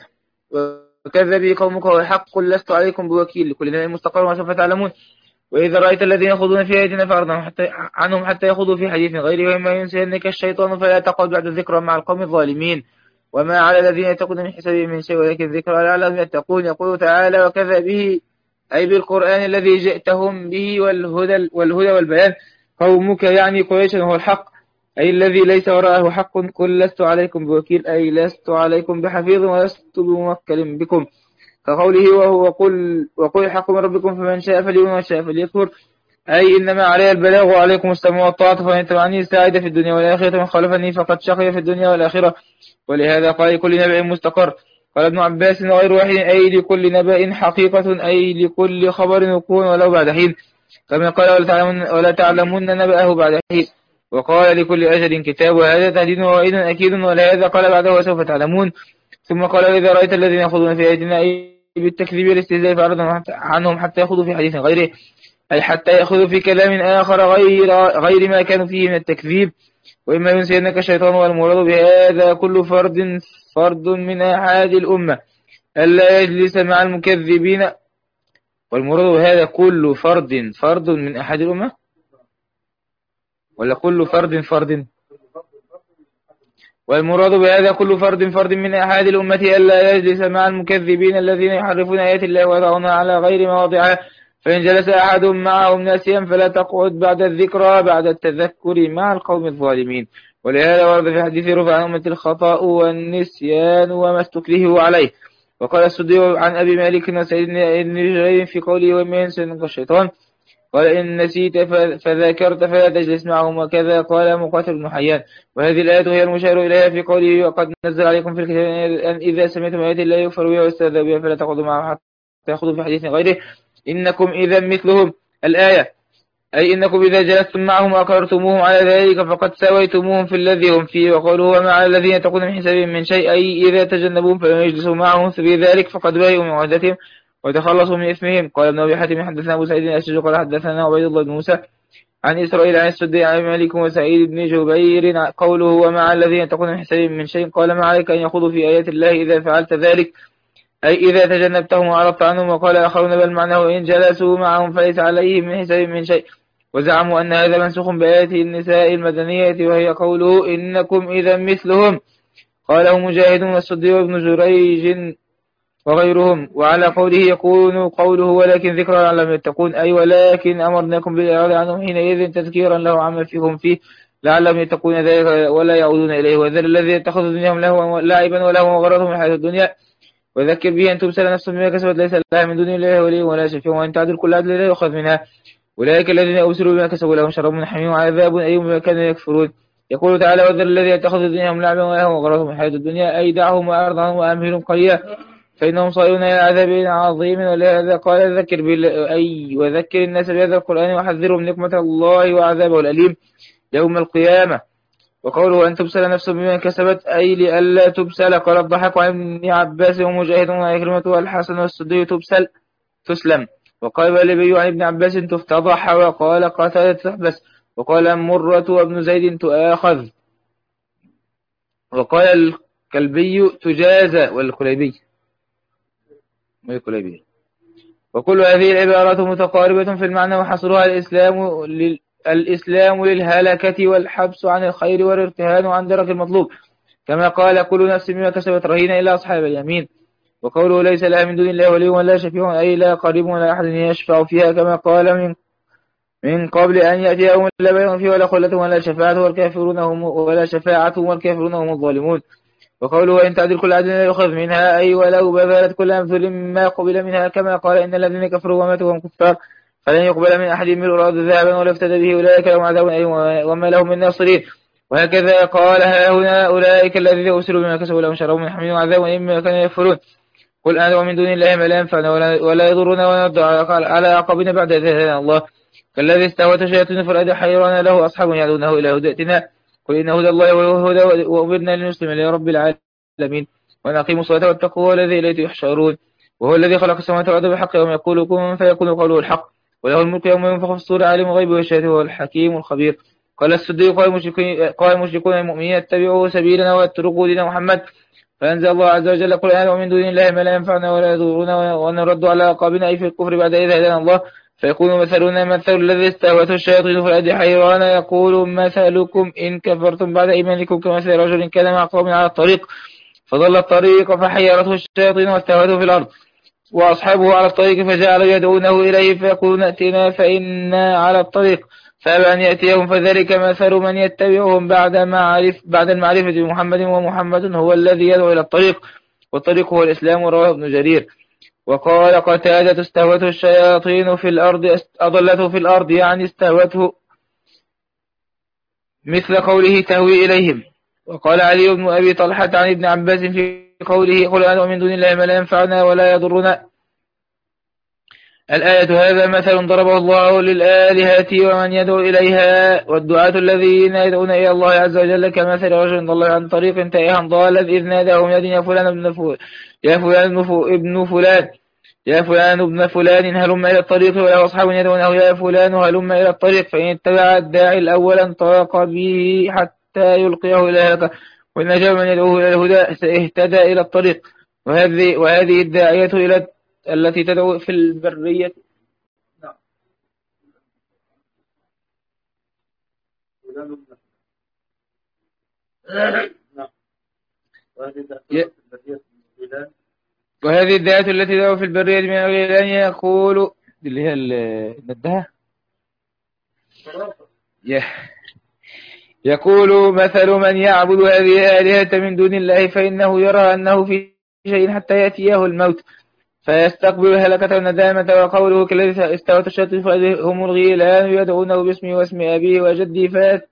وكذب به قومك والحق لست عليكم بوكيل لكل نبي مستقر وسوف تعلمون. وإذا رأيت الذين يخوضون في آياتنا فأعرض حتى عنهم حتى يخوضوا في حديث غيره وإما ينسينك الشيطان فلا تقعد بعد الذكرى مع القوم الظالمين. وما على الذين يتقون من حسابهم من شيء ولكن الذكرى لعلهم يتقون. يقول تعالى وكذا به أي بالقرآن الذي جئتهم به والهدى والهدى والبيان قومك يعني قريش هو الحق أي الذي ليس وراءه حق قل لست عليكم بوكيل أي لست عليكم بحفيظ ولست بموكل بكم كقوله وهو وقل وقل الحق من ربكم فمن شاء فليؤمن ومن شاء فليكفر أي إنما علي البلاغ وعليكم السمع والطاعة فمن تبعني سعيد في الدنيا والآخرة من خالفني فقد شقي في الدنيا والآخرة. ولهذا قال لكل نبأ مستقر. قال ابن عباس غير واحد أي لكل نبأ حقيقة أي لكل خبر وقوع ولو بعد حين كما قال ولا تعلمون, ولا تعلمون نبأه بعد حين. وقال لكل أجل كتاب وهذا تهديد ووعيد أكيد. ولهذا قال بعده وسوف تعلمون. ثم قال وإذا رأيت الذين يخوضون في آياتنا أي بالتكذيب والاستهزاء فأعرض عنهم حتى يخوضوا في حديث غيره أي حتى يأخذوا في كلام آخر غير غير ما كانوا فيه من التكذيب. وإما ينسينك الشيطان والمراد بهذا كل فرد فرد من أحد الأمة ألا يجلس مع المكذبين. والمراد بهذا كل فرد فرد من أحد الأمة ولا كل فرد فرد والمراد بهذا كل فرد فرد من أحد الأمة ألا يجلس مع المكذبين الذين يحرفون آيات الله ويضعونها على غير مواضعها فإن جلس أحد معهم ناسيا فلا تقعد بعد الذكرى بعد التذكر مع القوم الظالمين. ولهذا ورد في حديث رفع عن أمة الخطأ والنسيان وما استكرهوا عليه. وقال السدي عن أبي مالك وسعيد بن جبير في قوله وما ينسينك الشيطان قال إن نسيت فذكرت فلا تجلس معهم، وكذا قال مقاتل بن حيان. وهذه الآية هي المشار إليها في قوله وقد نزل عليكم في الكتاب أن إذا سمعتم آيات الله يكفر بها ويستهزأ بها فلا تقعدوا معهم حتى يخوضوا في حديث غيره إنكم إذا مثلهم. الآية أي إنكم إذا جلستم معهم وأقررتموهم على ذلك فقد سويتموهم في الذي هم فيه. وقوله ومع الذين يتقون من حسابهم من شيء أي إذا تجنبوهم فلم يجلسوا معهم في ذلك فقد برئوا من عهدتهم وتخلصوا من إثمهم. قال ابن أبي حاتم حدثنا أبو سعيد الأشج قال حدثنا عبيد الله بن موسى عن إسرائيل عن السدي عن مالك وسعيد بن جبير قوله ومع الذين يتقون من حسابهم من شيء قال ما عليك أن يخوضوا في آيات الله إذا فعلت ذلك أي إذا تجنبتهم وعرضت عنهم. وقال آخرون بل معناه إن جلسوا معهم فليس عليهم من حسابهم من شيء، وزعموا أن هذا منسوخ بآيات النساء المدنية وهي قوله إنكم إذا مثلهم. قاله مجاهد والسدي وابن جريج وغيرهم. وعلى قوله يكون قوله ولكن ذكرى لم يتقون أي ولكن أمرناكم بالإعراض عنهم حينئذ تذكيرا له عما فيهم فيه لعلهم يتقون ذلك ولا يعودون إليه. وذل الذي يتخذ دنياهم لهوا لعبا ولهوا وغرتهم الحياة الدنيا وذكر به أن تبسل نفس بما كسبت ليس لها من دون الله ولي ولا شفيع وأن تعدل كل عدل لا يؤخذ منها. أولئك الذين أبصروا بما كسبوا لهم شراب من حميم وعذاب أليم بما كانوا يكفرون. يقول تعالى وذل الذي يتخذ دنياهم لعبا ولهوا وغرتهم الحياة الدنيا أي دعهم وأرضهم وأمهلهم قليلا فإنهم صائرون إلى عذاب عظيم. ولهذا قال ذكر أي وذكر الناس بهذا القرآن وحذرهم نقمة الله وعذابه الأليم يوم القيامة. وقوله أن تبسل نفس بما كسبت أي لئلا تبسل. قال الضحك عن ابن عباس ومجاهد وعكرمة والحسن والسدي تبسل تسلم. وقال النبي عن ابن عباس تفتضح. وقال قتادة تحبس. وقال مرة وابن زيد تؤاخذ. وقال الكلبي تجازى والكليبي والكليبي. وكل هذه العبارات متقاربة في المعنى وحصرها الإسلام لل الإسلام للهلكة والحبس عن الخير والارتهان عن درك المطلوب كما قال كل نفس بما كسبت رهينة إلى أصحاب اليمين. وقوله ليس لها من دون الله ولي ولا شفيع أي لا قريب ولا أحد يشفع فيها كما قال من من قبل أن يأتي يوم لا بيع فيه ولا خلة ولا شفاعة والكافرون هم ولا شفاعة والكافرون هم الظالمون. وقوله إن تعدل كل عدل لا يؤخذ منها أي ولو بذلت كل أمثل ما قبل منها كما قال إن الذين كفروا وماتوا وهم كفار فلن يقبل من أحد من الأرض ذهبا ولا افتدى به أولئك لهم عذاب أليم وما لهم من ناصرين. وهكذا قال ها هنا أولئك الذين أرسلوا بما كسبوا لهم شراب من حميم وعذاب إما كانوا يكفرون. قل أنا ومن دون الله ما لا ينفعنا ولا, ولا يضرنا ونرد على عقبنا بعد إذ هدانا الله كالذي استهوته الشياطين في الأرض حيران له أصحاب يدعونه إلى هداتنا قل إن هدى الله وهو هدى وأمرنا لنسلم لرب العالمين ونقيم الصلاة والتقوى الذي إليه يحشرون. وهو الذي خلق السماوات والأرض بالحق يوم يقول كن فيكون قوله الحق وله الملك يوم ينفخ في الصور عالم الغيب والشهادة وهو الحكيم الخبير. قال السدي قال المشركين قال المشركون المؤمنين اتبعوا سبيلنا واتركوا دين محمد فأنزل الله عز وجل قل أنا ومن دون الله ما لا ينفعنا ولا يضرنا ونرد على عقابنا أي في الكفر بعد إذ هدانا الله فيكون مثلنا مثل الذي استهوته الشياطين في الأرض حيران يقول مثلكم إن كفرتم بعد إيمانكم كمثل رجل كان مع قوم على الطريق فضل الطريق فحيرته الشياطين واستهوته في الأرض وأصحابه على الطريق فجعلوا يدعونه إليه فيقولون ائتنا فإنا على الطريق فأبى أن يأتيهم فذلك مثل من يتبعهم بعد معرف بعد المعرفة بمحمد ومحمد هو الذي يدعو إلى الطريق والطريق هو الإسلام. رواه ابن جرير. وقال قتادة استهوته الشياطين في الأرض أضلته في الأرض يعني استهوته مثل قوله تهوي إليهم. وقال علي بن أبي طلحة عن ابن عباس في قوله قل أنا ومن دون الله ما لا ينفعنا ولا يضرنا الآية هذا مثل ضربه الله للآلهة ومن يدعو إليها والدعاة الذين يدعون إلى الله عز وجل كمثل رجل ضل عن طريق تائها ضالا إذ ناداه يد يا فلان ابن فلان يا فلان ابن فلان يا فلان ابن فلان هلم إلى الطريق وله أصحاب يدعونه يا فلان هلم إلى الطريق فإن اتبع الداعي الأول انطلق به حتى يلقيه إلى هلكة وإن أجاب من يدعوه إلى الهدى اهتدى إلى الطريق. وهذه وهذه الداعية إلى التي تدعو في البرية وهذه الداعية التي تدعو في البرية من الغيلان يقول اللي هي الندهة يقول مثل من يعبد هذه الآلهة من دون الله فإنه يرى أنه في شيء حتى يأتيه الموت فيستقبل الهلكة والندامة. وقوله كالذي استوت الشياطين هم الغيلان يدعونه باسمي واسم أبيه وجدي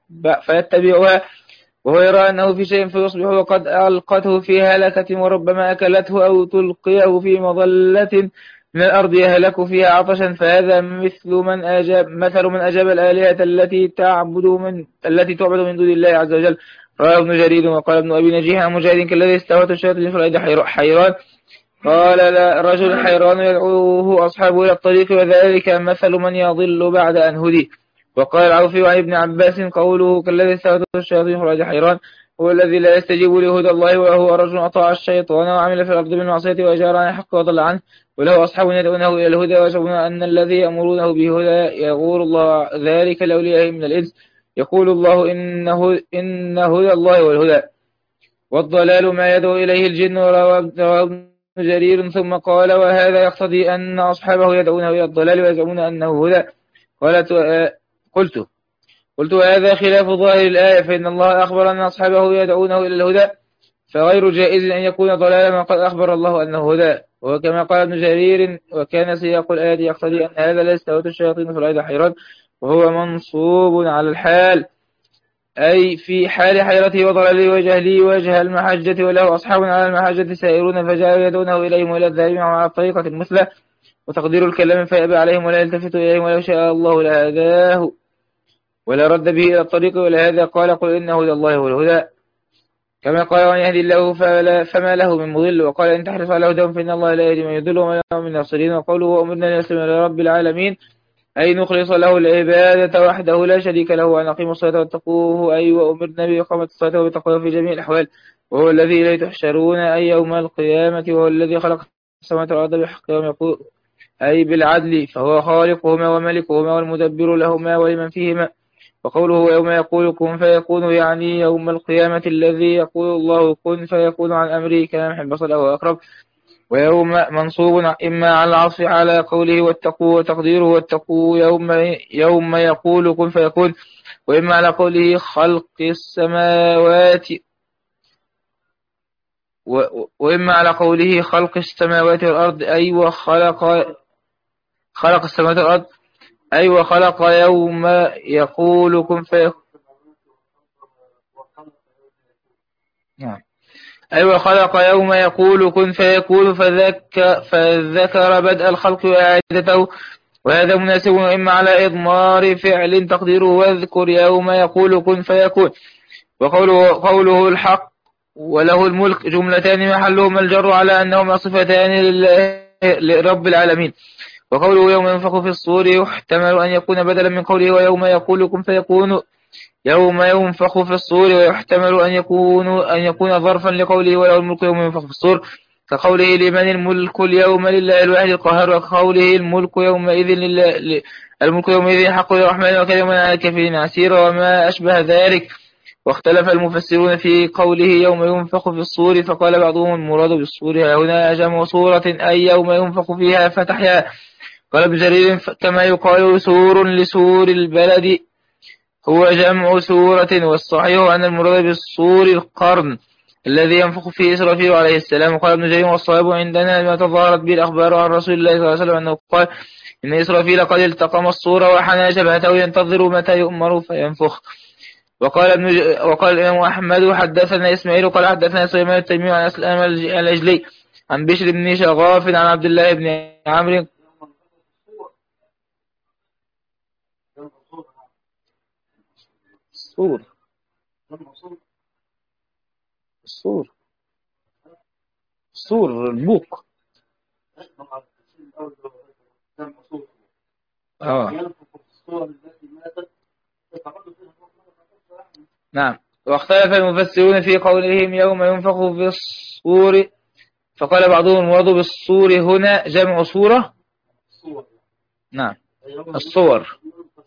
فيتبعها وهو يرى أنه في شيء فيصبح وقد ألقته في هلكة وربما أكلته أو تلقيه في مظلة من الأرض يهلك فيها عطشا. فهذا مثل من أجاب مثل من أجاب الآلهة التي تعبد من التي تعبد من دون الله عز وجل. رواه ابن جرير. وقال ابن أبي نجيح عن مجاهد كالذي استوت الشياطين في الأرض حيران. قال لا رجل حيران يدعوه أصحابه إلى الطريق وذلك مثل من يضل بعد أن هدي. وقال العوفي عن ابن عباس قوله كالذي استوت الشياطين في الأرض حيران هو الذي لا يستجيب لهدى الله وهو رجل أطاع الشيطان وعمل في الأرض بالمعصية وأجار عن الحق وضل عنه وله أصحاب يدعونه إلى الهدى ويشعرون أن الذي يأمرونه بهدى يغور الله ذلك لأوليائه من الإنس. يقول الله إنه إن هدى الله والهدى والضلال ما يدعو إليه الجن. وروى ابن جرير ثم قال وهذا يقتضي أن أصحابه يدعونه إلى الضلال ويزعمون أنه هدى. قالت قلت قلت وهذا خلاف ظاهر الآية فإن الله أخبر أن أصحابه يدعونه إلى الهدى فغير جائز أن يكون ضلالا ما قد أخبر الله أنه هدى. وكما قال ابن جرير وكان سياق الآية يقتضي أن هذا لا يستوت الشياطين في الأرض حيران وهو منصوب على الحال أي في حال حيرته وضلاله وجهله وجه المحجة وله أصحاب على المحجة سائرون فجاءوا يدعونه إليهم وإلى الذاهبين على الطريقة المثلى وتقدير الكلام فيأبى عليهم ولا يلتفت إليهم ولو شاء الله لهداه ولا رد به إلى الطريق. ولهذا قال قل إن هدى الله هو الهدى كما قال ومن يهدي الله فما له من مضل. وقال إن تحرص على هداهم فإن الله لا يهدي من يضل وما له من ناصرين. وقوله وأمرنا لنسلم لرب العالمين أي نخلص له العبادة وحده لا شريك له وأن نقيم الصلاة واتقوه أي وأمرنا بإقامة الصلاة وبالتقوى في جميع الأحوال وهو الذي إليه تحشرون أي يوم القيامة وهو الذي خلق السماوات والأرض بحق يوم يقول أي بالعدل فهو خالقهما وملكهما والمدبر لهما ولمن فيهما. وقوله يوم يقول كن فيكون يعني يوم القيامة الذي يقول الله كن فيكون عن أمره كلام البصر أو أقرب. ويوم منصوب إما على العصف على قوله واتقوا وتقديره واتقوا يوم, يوم يقول كن فيكون وإما على قوله خلق السماوات وإما على قوله خلق السماوات والأرض أي وخلق خلق السماوات والأرض أي وخلق يوم يقول كن فيكون نعم أيوة خلق يوم يقول كن فيكون فذكر, فذكر بدء الخلق وإعادته وهذا مناسب. إما على إضمار فعل تقديره واذكر يوم يقول كن فيكون. وقوله قوله الحق وله الملك جملتان محلهما الجر على أنهما صفتان لرب العالمين. وقوله يوم ينفخ في الصور يحتمل أن يكون بدلا من قوله ويوم يقول كن فيكون يوم ينفخ في الصور ويحتمل أن يكون أن يكون ظرفا لقوله وله الملك يوم ينفخ في الصور كقوله لمن الملك اليوم لله الواحد القهار وقوله الملك يومئذ لله الملك يومئذ حق للرحمن وكان يوما على الكافرين عسيرا وما أشبه ذلك. واختلف المفسرون في قوله يوم ينفخ في الصور فقال بعضهم المراد بالصور هنا جمع صورة أي يوم ينفخ فيها فتحيا. قال ابن جرير كما يقال سور لسور البلد هو جمع سورة والصحيح أن المراد بالصور القرن الذي ينفخ فيه إسرافيل عليه السلام. وقال ابن جرير والصواب عندنا ما تظاهرت به الأخبار عن رسول الله صلى الله عليه وسلم أنه قال إن إسرافيل قد التقم الصور وحنى جبهته ينتظر متى يؤمر فينفخ. وقال ابن ج... وقال الإمام أحمد حدثنا إسماعيل قال حدثنا سليمان التيمي عن أسلام الأجلي عن بشر بن شغاف عن عبد الله بن عمرو الصور الصور الصور البوق آه. نعم. واختلف المفسرون في قولهم يوم ينفخ في الصور فقال بعضهم المراد بالصور هنا جمع صورة نعم الصور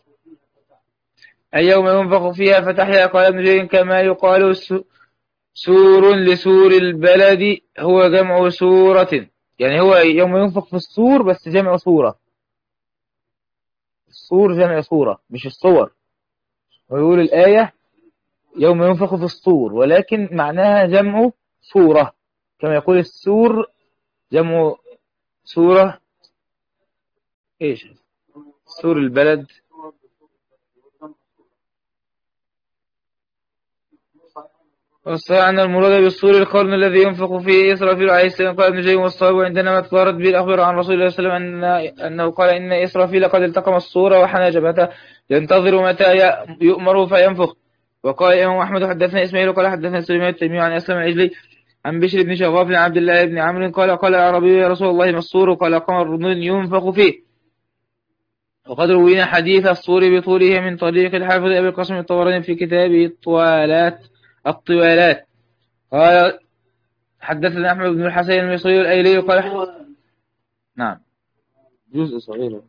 أي يوم ينفخ فيها فتحيا. قال ابن جرير كما يقال سور لسور البلد هو جمع سورة يعني هو يوم ينفخ في الصور بس جمع صورة الصور جمع صورة مش الصور. ويقول الآية يوم ينفخ في الصور ولكن معناها جمع صورة كما يقول السور جمع سورة إيش سور البلد. والصحيح أن المراد بالسور القرن الذي ينفق فيه إسرافيل عليه السلام. قال ابن جرير والصواب عندنا ما تدارت به الأخبار عن رسول الله صلى الله عليه وسلم أن أنه قال إن إسرافيل قد التقم السور وحنى جبهته ينتظر متى يؤمر فينفخ. وقال الإمام أحمد حدثنا إسماعيل قال حدثنا سليمان التيمي عن أسلم العجلي عن بشر بن شغاف عن عبد الله بن عمرو قال قال العربي يا رسول الله ما السور؟ قال قمر ينفخ فيه. وقد روينا حديث السور بطوله من طريق الحافظ أبي القاسم الطبراني في كتابه الطوالات الطوالات. قال حدثنا أحمد بن الحسين المصري الأيلي قال نعم جزء صغير.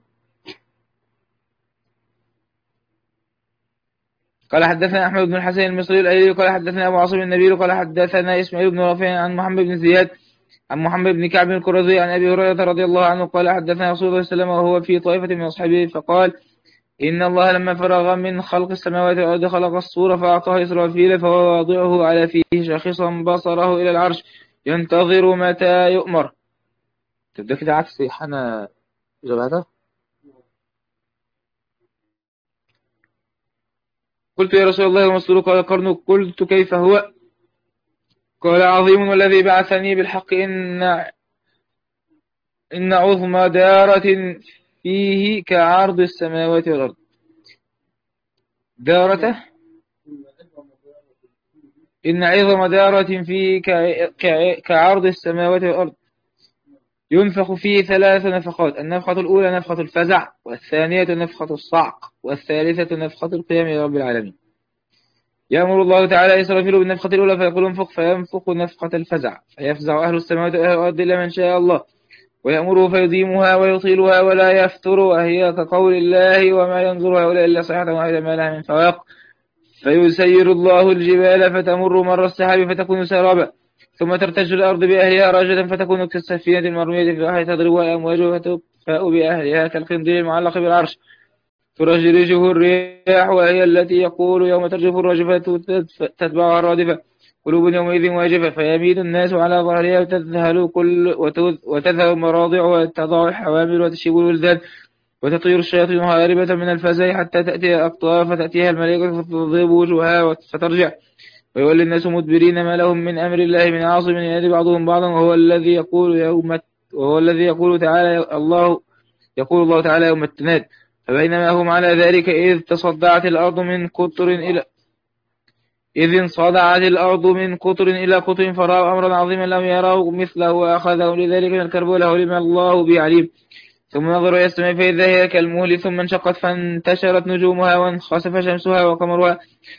قال حدثنا أحمد بن الحسين المصري الأيلي قال حدثنا أبو عاصم النبيل قال حدثنا إسماعيل بن رافع عن محمد بن زياد عن محمد بن كعب القرظي عن أبي هريرة رضي الله عنه قال حدثنا رسول الله صلى الله عليه وسلم وهو في طائفة من أصحابه فقال إن الله لما فرغ من خلق السماوات والأرض خلق الصور فأعطاه إسرافيل فهو واضعه على فيه شاخصا بصره إلى العرش ينتظر متى يؤمر. تبدأ كده عكسي حنا جبهته. قلت يا رسول الله ومسلوك قال قرن قلت كيف هو؟ قال عظيم والذي بعثني بالحق إن إن عظم دارة فيه كعرض السماوات والأرض. دارته إن عظم دارة فيه كعرض السماوات والأرض ينفخ فيه ثلاث نفخات. النفخة الأولى نفخة الفزع والثانية نفخة الصعق والثالثة نفخة القيام إلى رب العالمين. يأمر الله تعالى إسرافيل بالنفخة الأولى فيقول انفخ فينفخ نفخة الفزع فيفزع أهل السماوات وأهل الأرض إلا من شاء الله ويأمره فيديمها ويطيلها ولا يفتر وهي كقول الله وما ينظر هؤلاء إلا صيحة واحدة ما لها من فواق. فيسير الله الجبال فتمر مر السحاب فتكون سرابا ثم ترتج الأرض بأهلها راجة فتكون كالسفينة المرمية في البحر تضربها الأمواج فتفاء بأهلها كالخندق المعلق بالعرش ترجرجه الرياح وهي التي يقول يوم ترجف الرجفة تتبعها الرادفة قلوب يومئذ واجفة فيميل الناس على ظهرها وتذهل كل وتذهل المراضع وتضع الحوامل وتشيب الولدان وتطير الشياطين هاربة من الفزع حتى تأتي الأقطار فتأتيها الملائكة فتضرب وجوهها فترجع ويولي الناس مدبرين ما لهم من أمر الله من عاصم ينادي بعضهم بعضا وهو الذي يقول يوم وهو الذي يقول تعالى الله يقول الله تعالى يوم التناد. فبينما هم على ذلك إذ تصدعت الأرض من قطر إلى إذ انصدعت الأرض من قطر إلى قطر فرأوا أمرا عظيما لم يروا مثله وأخذهم لذلك من الكرب وله لما الله بعليم. ثم نظروا إلى السماء فإذا هي كالمهل ثم انشقت فانتشرت نجومها وانخسف شمسها وقمرها.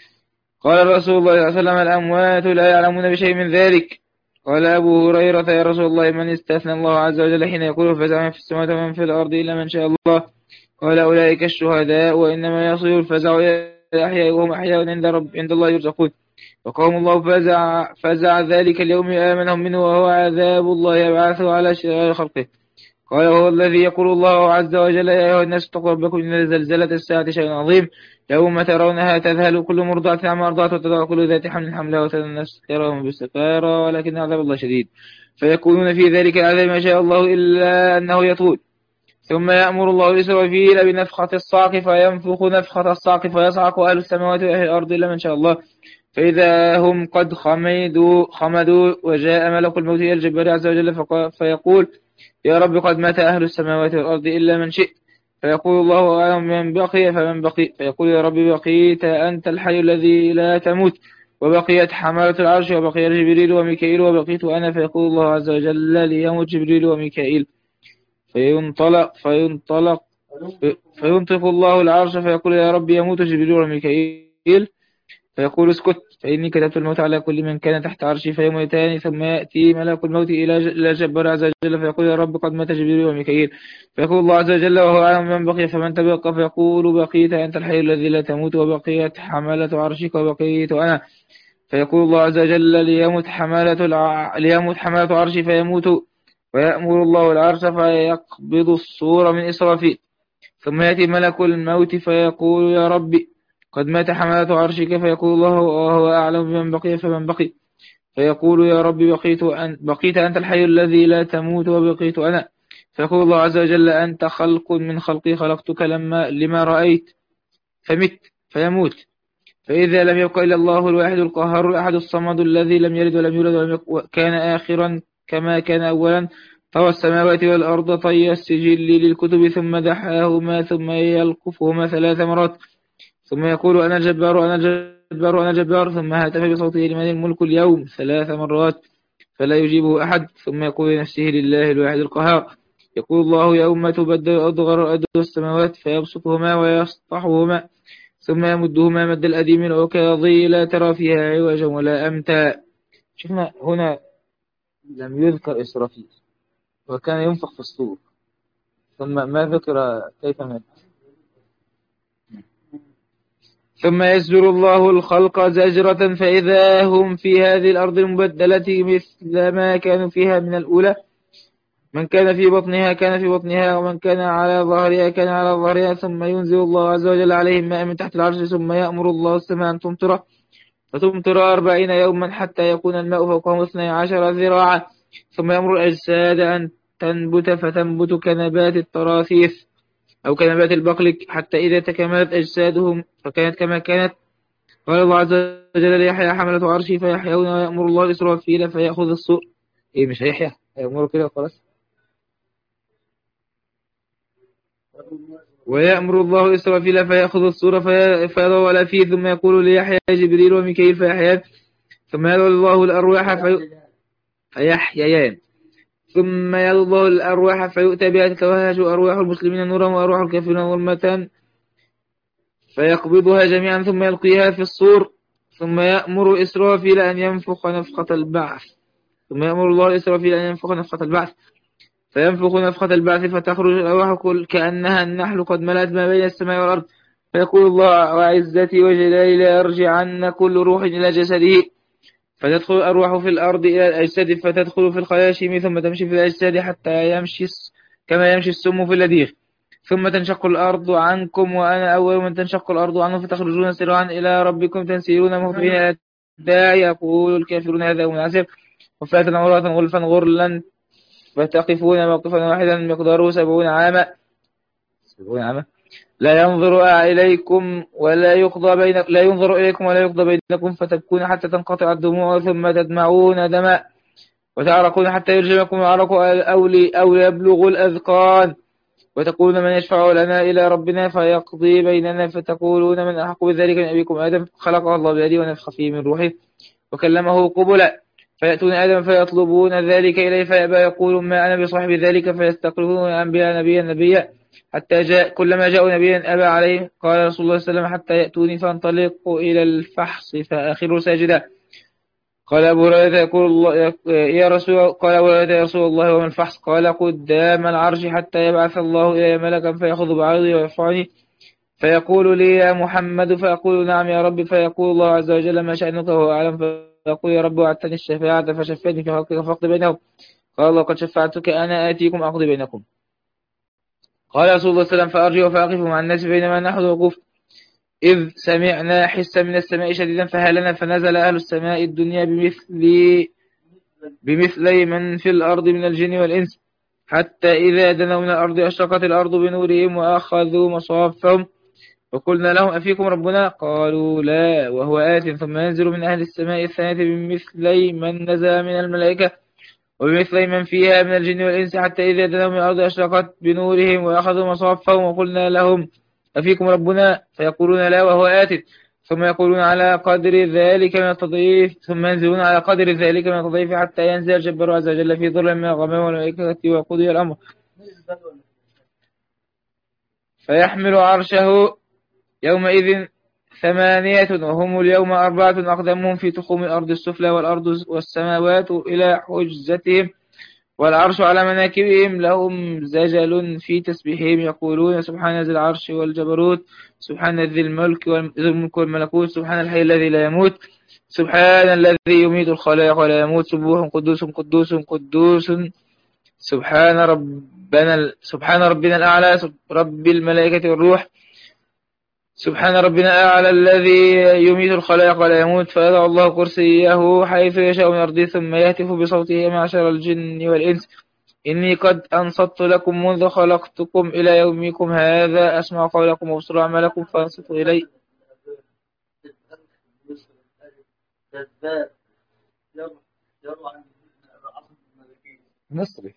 قال رسول الله صلى الله عليه وسلم الأموات لا يعلمون بشيء من ذلك. قال أبو هريرة يا رسول الله من استثنى الله عز وجل حين يقول فزع من في السماوات ومن في الأرض إلا من شاء الله؟ قال أولئك الشهداء وإنما يصل الفزع إلى الأحياء وهم أحياء عند رب عند الله يرزقون. وقوم الله فزع فزع ذلك اليوم آمنهم منه وهو عذاب الله يبعثه على شرار خلقه. قال هو الذي يقول الله عز وجل يا أيها الناس اتقوا ربكم إن زلزلة الساعة شيء عظيم يوم ترونها تذهل كل مرضعة عما أرضعت وتضع كل ذات حمل حملها وترى الناس سكارى وهم بالسكارى ولكن عذاب الله شديد فيكونون في ذلك العذاب ما شاء الله إلا أنه يطول. ثم يأمر الله إسرافيل بنفخة الصعق فينفخ نفخة الصعق فيصعق أهل السماوات وأهل الأرض إلا من شاء الله فإذا هم قد خمدوا خمدوا وجاء ملك الموت إلى الجبار عز وجل فيقول يا رب قد مات أهل السماوات والأرض إلا من شئت. فيقول الله أعلم من بقي فمن بقي فيقول يا رب بقيت أنت الحي الذي لا تموت وبقيت حملة العرش وبقي جبريل وميكائيل وبقيت أنا. فيقول الله عز وجل ليموت جبريل وميكائيل فينطلق فينطلق فينطق الله العرش فيقول يا رب يموت جبريل وميكائيل فيقول اسكت فإني كتبت الموت على كل من كان تحت عرشي فيموتان. ثم يأتي ملك الموت إلى جبار عز وجل فيقول يا رب قد مات جبريل وميكائيل فيقول الله عز وجل وهو أعلم من بقي فمن تبقى فيقول بقيت أنت الحي الذي لا تموت وبقيت حملة عرشك وبقيت أنا. فيقول الله عز وجل ليموت حملة الع... ليموت حملة عرشي فيموت ويأمر الله العرش فيقبض الصور من إسرافيل. ثم يأتي ملك الموت فيقول يا ربي قد مات حملة عرشك فيقول الله وهو أعلم بمن بقي فمن بقي فيقول يا رب بقيت, أن بقيت أنت الحي الذي لا تموت وبقيت أنا. فيقول الله عز وجل أنت خلق من خلقي خلقتك لما لما رأيت فمت فيموت. فإذا لم يبق إلا الله الواحد القهار الأحد الصمد الذي لم يلد ولم يولد ولم يكن كان آخرا كما كان أولا، طوى السماوات والأرض طي السجل للكتب ثم دحاهما ثم يلقفهما ثلاث مرات ثم يقول أنا الجبار أنا الجبار أنا الجبار ثم هتف بصوته لمن الملك اليوم ثلاث مرات فلا يجيبه أحد ثم يقول لنفسه لله الواحد القهار. يقول الله يوم تبدل الأرض غير الأرض والسماوات فيبسطهما ويسطحهما ثم يمدهما مد الأديم العكاظي لا ترى فيها عوجا ولا أمتا. شفنا هنا لم يذكر إسرافيل وكان ينفخ في الصور ثم ما ذكر كيف مات. ثم يزجر الله الخلق زجرة فإذا هم في هذه الأرض المبدلة مثل ما كانوا فيها من الأولى، من كان في بطنها كان في بطنها ومن كان على ظهرها كان على ظهرها. ثم ينزل الله عز وجل عليهم ماء من تحت العرش ثم يأمر الله السماء أن تمطر فتمطر أربعين يوما حتى يكون الماء فوقهم اثني عشر ذراعا ثم يأمر الأجساد أن تنبت فتنبت كنبات التراثيث أو كنبات البقل حتى إذا تكملت أجسادهم فكانت كما كانت. قال الله عز وجل ليحيى حملة عرشي فيحيون ويأمر الله الإسرافيل فيأخذ الصور. إيه مش هيحيى هيأمره كده خلاص. ويأمر الله إسرافيل فيأخذ الصورة فيضع على فيه ثم يقول ليحيى جبريل وميكائيل فيحيان ثم يدعو الله الأرواح في... فيحييان ثم يدعو الله الأرواح فيؤتى بها تتوهج أرواح المسلمين نورا وأرواح الكافرين ظلمة فيقبضها جميعا ثم يلقيها في الصور ثم يأمر إسرافيل أن ينفخ نفخة البعث ثم يأمر الله إسرافيل أن ينفخ نفخة البعث فينفخ نفخة البعث فتخرج الأرواح كل كأنها النحل قد ملأت ما بين السماء والأرض. فيقول الله وعزتي وجلالي لا يرجعن كل روح إلى جسده فتدخل الأرواح في الأرض إلى الأجساد فتدخل في الخياشيم ثم تمشي في الأجساد حتى يمشي كما يمشي السم في اللديغ ثم تنشق الأرض عنكم وأنا أول من تنشق الأرض عنه فتخرجون سرعا إلى ربكم تنسيرون مهطعين إلى الداع يقول الكافرون هذا يوم عسير وفاة عورة غلفا غرلا فتقفون موقفا واحدا مقداره سبعون عاما سبعون عاما لا ينظر إليكم ولا يقضى بينكم لا ينظر إليكم ولا يقضى بينكم فتبكون حتى تنقطع الدموع ثم تدمعون دماء وتعرقون حتى يرجمكم العرق أو أو يبلغ الأذقان وتقولون من يشفع لنا إلى ربنا فيقضي بيننا فتقولون من أحق بذلك من أبيكم آدم خلقه الله بيده ونفخ فيه من روحه وكلمه قبلا فيأتون آدم فيطلبون ذلك إليه فيأبى يقول ما أنا بصاحب ذلك فيستقلون الأنبياء نبيا نبيا حتى جاء كلما جاءوا نبيا أبى عليه. قال رسول الله صلى الله عليه وسلم حتى يأتوني فانطلق إلى الفحص فآخر ساجدا. قال أبو هريرة يقول الله يا رسول قال أبو هريرة يا رسول الله وما الفحص؟ قال قدام العرش حتى يبعث الله إلي ملكا فيأخذ بعرضي ويرفعني فيقول لي يا محمد فأقول نعم يا رب فيقول الله عز وجل ما شأنك وهو أعلم فيقول يا رب وعدتني الشفاعة فشفعني في حقك فاقض بينهم. قال الله قد شفعتك أنا آتيكم أقضي بينكم. قال رسول الله صلى الله عليه وسلم فأرجع فأقف مع الناس بينما نحن وقوف إذ سمعنا حسا من السماء شديدا فهلنا فنزل أهل السماء الدنيا بمثل بمثل من في الأرض من الجن والإنس حتى إذا دنوا من الأرض أشرقت الأرض بنورهم وأخذوا مصافهم وقلنا لهم أفيكم ربنا؟ قالوا لا وهو آت. ثم ينزل من أهل السماء الثانية بمثل من نزل من الملائكة وبمثل من فيها من الجن والإنس حتى إذا دنوا من الأرض أشرقت بنورهم وأخذوا مصافهم وقلنا لهم أفيكم ربنا؟ فيقولون لا وهو آت. ثم يقولون على قدر ذلك من التضعيف ثم ينزلون على قدر ذلك من التضعيف حتى ينزل الجبار عز وجل في ظل من الغمام والملائكة وقضي الأمر فيحمل عرشه يومئذ ثمانية وهم اليوم أربعة أقدمهم في تخوم الأرض السفلى والأرض والسماوات إلى حجزتهم والعرش على مناكبهم لهم زجل في تسبيحهم يقولون سبحان ذي العرش والجبروت سبحان ذي الملك والملك والملكوت سبحان الحي الذي لا يموت سبحان الذي يميت الخلائق ولا يموت سبوح قدوس قدوس قدوس سبحان ربنا سبحان ربنا الأعلى رب الملائكة والروح سبحان ربنا الأعلى الذي يميت الخلائق ولا يموت فيضع الله كرسيه حيث يشاء من أرضه ثم يهتف بصوته معشر الجن والإنس إني قد أنصت لكم منذ خلقتكم إلى يومكم هذا، أسمع قولكم وأبصر أعمالكم فأنصتوا إلي. مصري.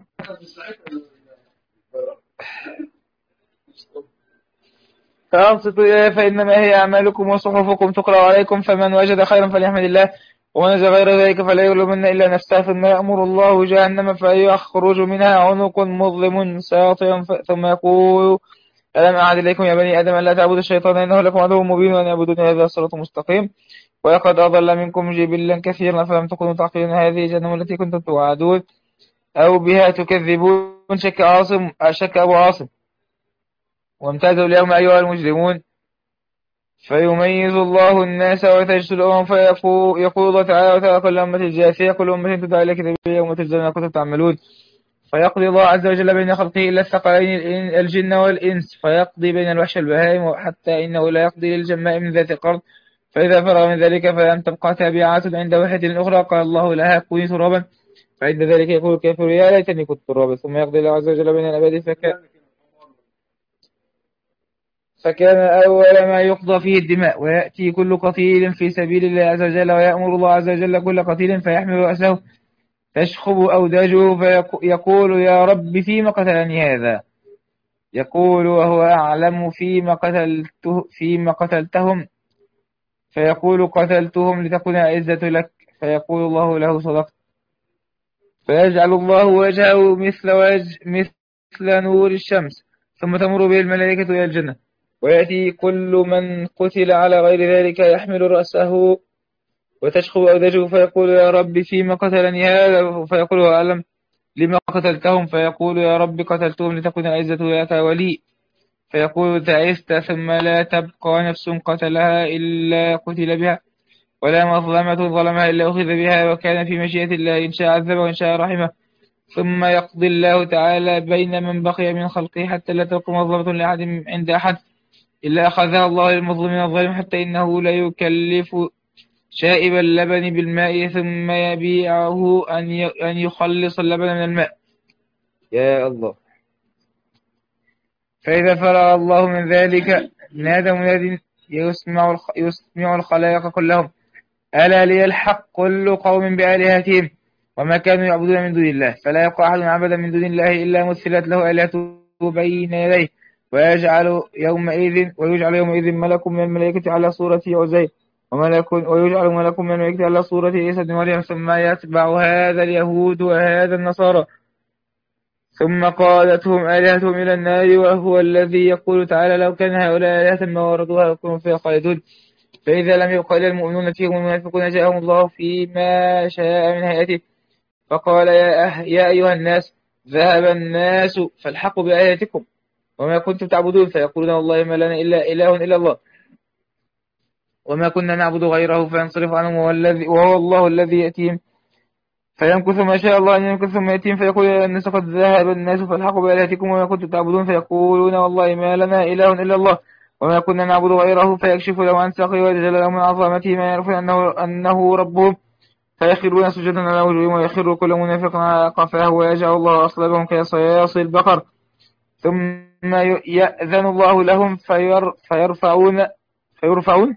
فأنصتوا إلي فإنما هي أعمالكم وصحفكم تقرأ عليكم، فمن وجد خيرا فليحمد الله، ومن وجد غير ذلك فلا يلومن إلا نفسه. ثم يأمر الله جهنم فيخرج منها عنق مظلم ساطع ثم يقول ألم أعد إليكم يا بني آدم ألا تعبدوا الشيطان إنه لكم عدو مبين وأن يعبدوني هذا صراط مستقيم، ولقد أضل منكم جبلا كثيرا فلم تكونوا تعقلون. هذه جهنم التي كنتم توعدون أو بها تكذبون. شك عاصم شك أبو عاصم وامتازوا اليوم أيها المجرمون. فيميز الله الناس وتجسد الأمم فيقول الله تعالى وتعالى كل أمة جاثية كل أمة تدعى إلى كتابها يوم تجزون ما كنتم تعملون. فيقضي الله عز وجل بين خلقه إلا الثقلين الجن والإنس، فيقضي بين الوحش والبهائم، حتى إنه لا يقضي للجماء من ذات القرن. فإذا فرغ من ذلك فلم تبقى تابعات عند وحدة أخرى قال الله لها كوني ترابا، فعند ذلك يقول الكافر يا ليتني كنت ترابا. ثم يقضي الله عز وجل بين العباد فكان فكان أول ما يقضى فيه الدماء، ويأتي كل قتيل في سبيل الله عز وجل، ويأمر الله عز وجل كل قتيل فيحمل رأسه تشخب أوداجه فيقول يا رب فيما قتلني هذا، يقول وهو أعلم فيما قتلته فيما قتلتهم، فيقول قتلتهم لتكون العزة لك، فيقول الله له صدقت، فيجعل الله وجهه مثل وجه مثل نور الشمس، ثم تمر به الملائكة إلى الجنة. ويأتي كل من قتل على غير ذلك يحمل رأسه وتشخب أوداجه فيقول يا رب فيما قتلني هذا، فيقول أعلم لما قتلتهم، فيقول يا رب قتلتهم لتكون العزة لك ولي، فيقول تعست، ثم لا تبقى نفس قتلها إلا قتل بها، ولا مظلمة ظلمها إلا أخذ بها، وكان في مشيئة الله إن شاء عذبه وإن شاء رحمه. ثم يقضي الله تعالى بين من بقي من خلقه حتى لا تبقى مظلمة لأحد عند أحد إلا أخذها الله للمظلوم الظالم، حتى إنه لا يكلف شائب اللبن بالماء ثم يبيعه أن يخلص اللبن من الماء. يا الله. فإذا فرغ الله من ذلك نادى مناد يسمع يسمع الخلائق كلهم ألا لي الحق كل قوم بآلهتهم وما كانوا يعبدون من دون الله، فلا يبقى أحد عبدا من دون الله إلا مثلت له آلهته بين يديه، ويجعل يومئذ ويجعل يومئذ ملك من الملائكة على صورة عزير وملك ويجعل ملك من الملائكة على صورة عيسى بن مريم، ثم يتبع هذا اليهود وهذا النصارى، ثم قادتهم آلهتهم إلى النار، وهو الذي يقول تعالى لو كان هؤلاء آلهة ما وردوها ويكونوا فيها خالدون. فإذا لم يبق إلا المؤمنون فيهم المنافقون جاءهم الله فيما شاء من هيئته فقال يا, أه يا أيها الناس ذهب الناس فالحقوا بآياتكم وما كنتم تعبدون، فيقولون والله ما لنا إلا إله إلا الله وما كنا نعبد غيره، فينصرف عنهم وهو الله الذي يأتيهم فيمكث ما شاء الله أن يمكث ثم يأتيهم فيقول يا الناس قد ذهب الناس فالحقوا بآلهتكم وما كنتم تعبدون، فيقولون والله ما لنا إله إلا الله وما كنا نعبد غيره، فيكشف لهم عن ساقه ويجعل لهم من عظمته ما يعرفون أنه, أنه ربهم، فيخرون سجدا على وجوههم ويخر كل منافق على قفاه ويجعل الله أصلابهم كصياصي البقر، ثم يأذن الله لهم فير فيرفعون فيرفعون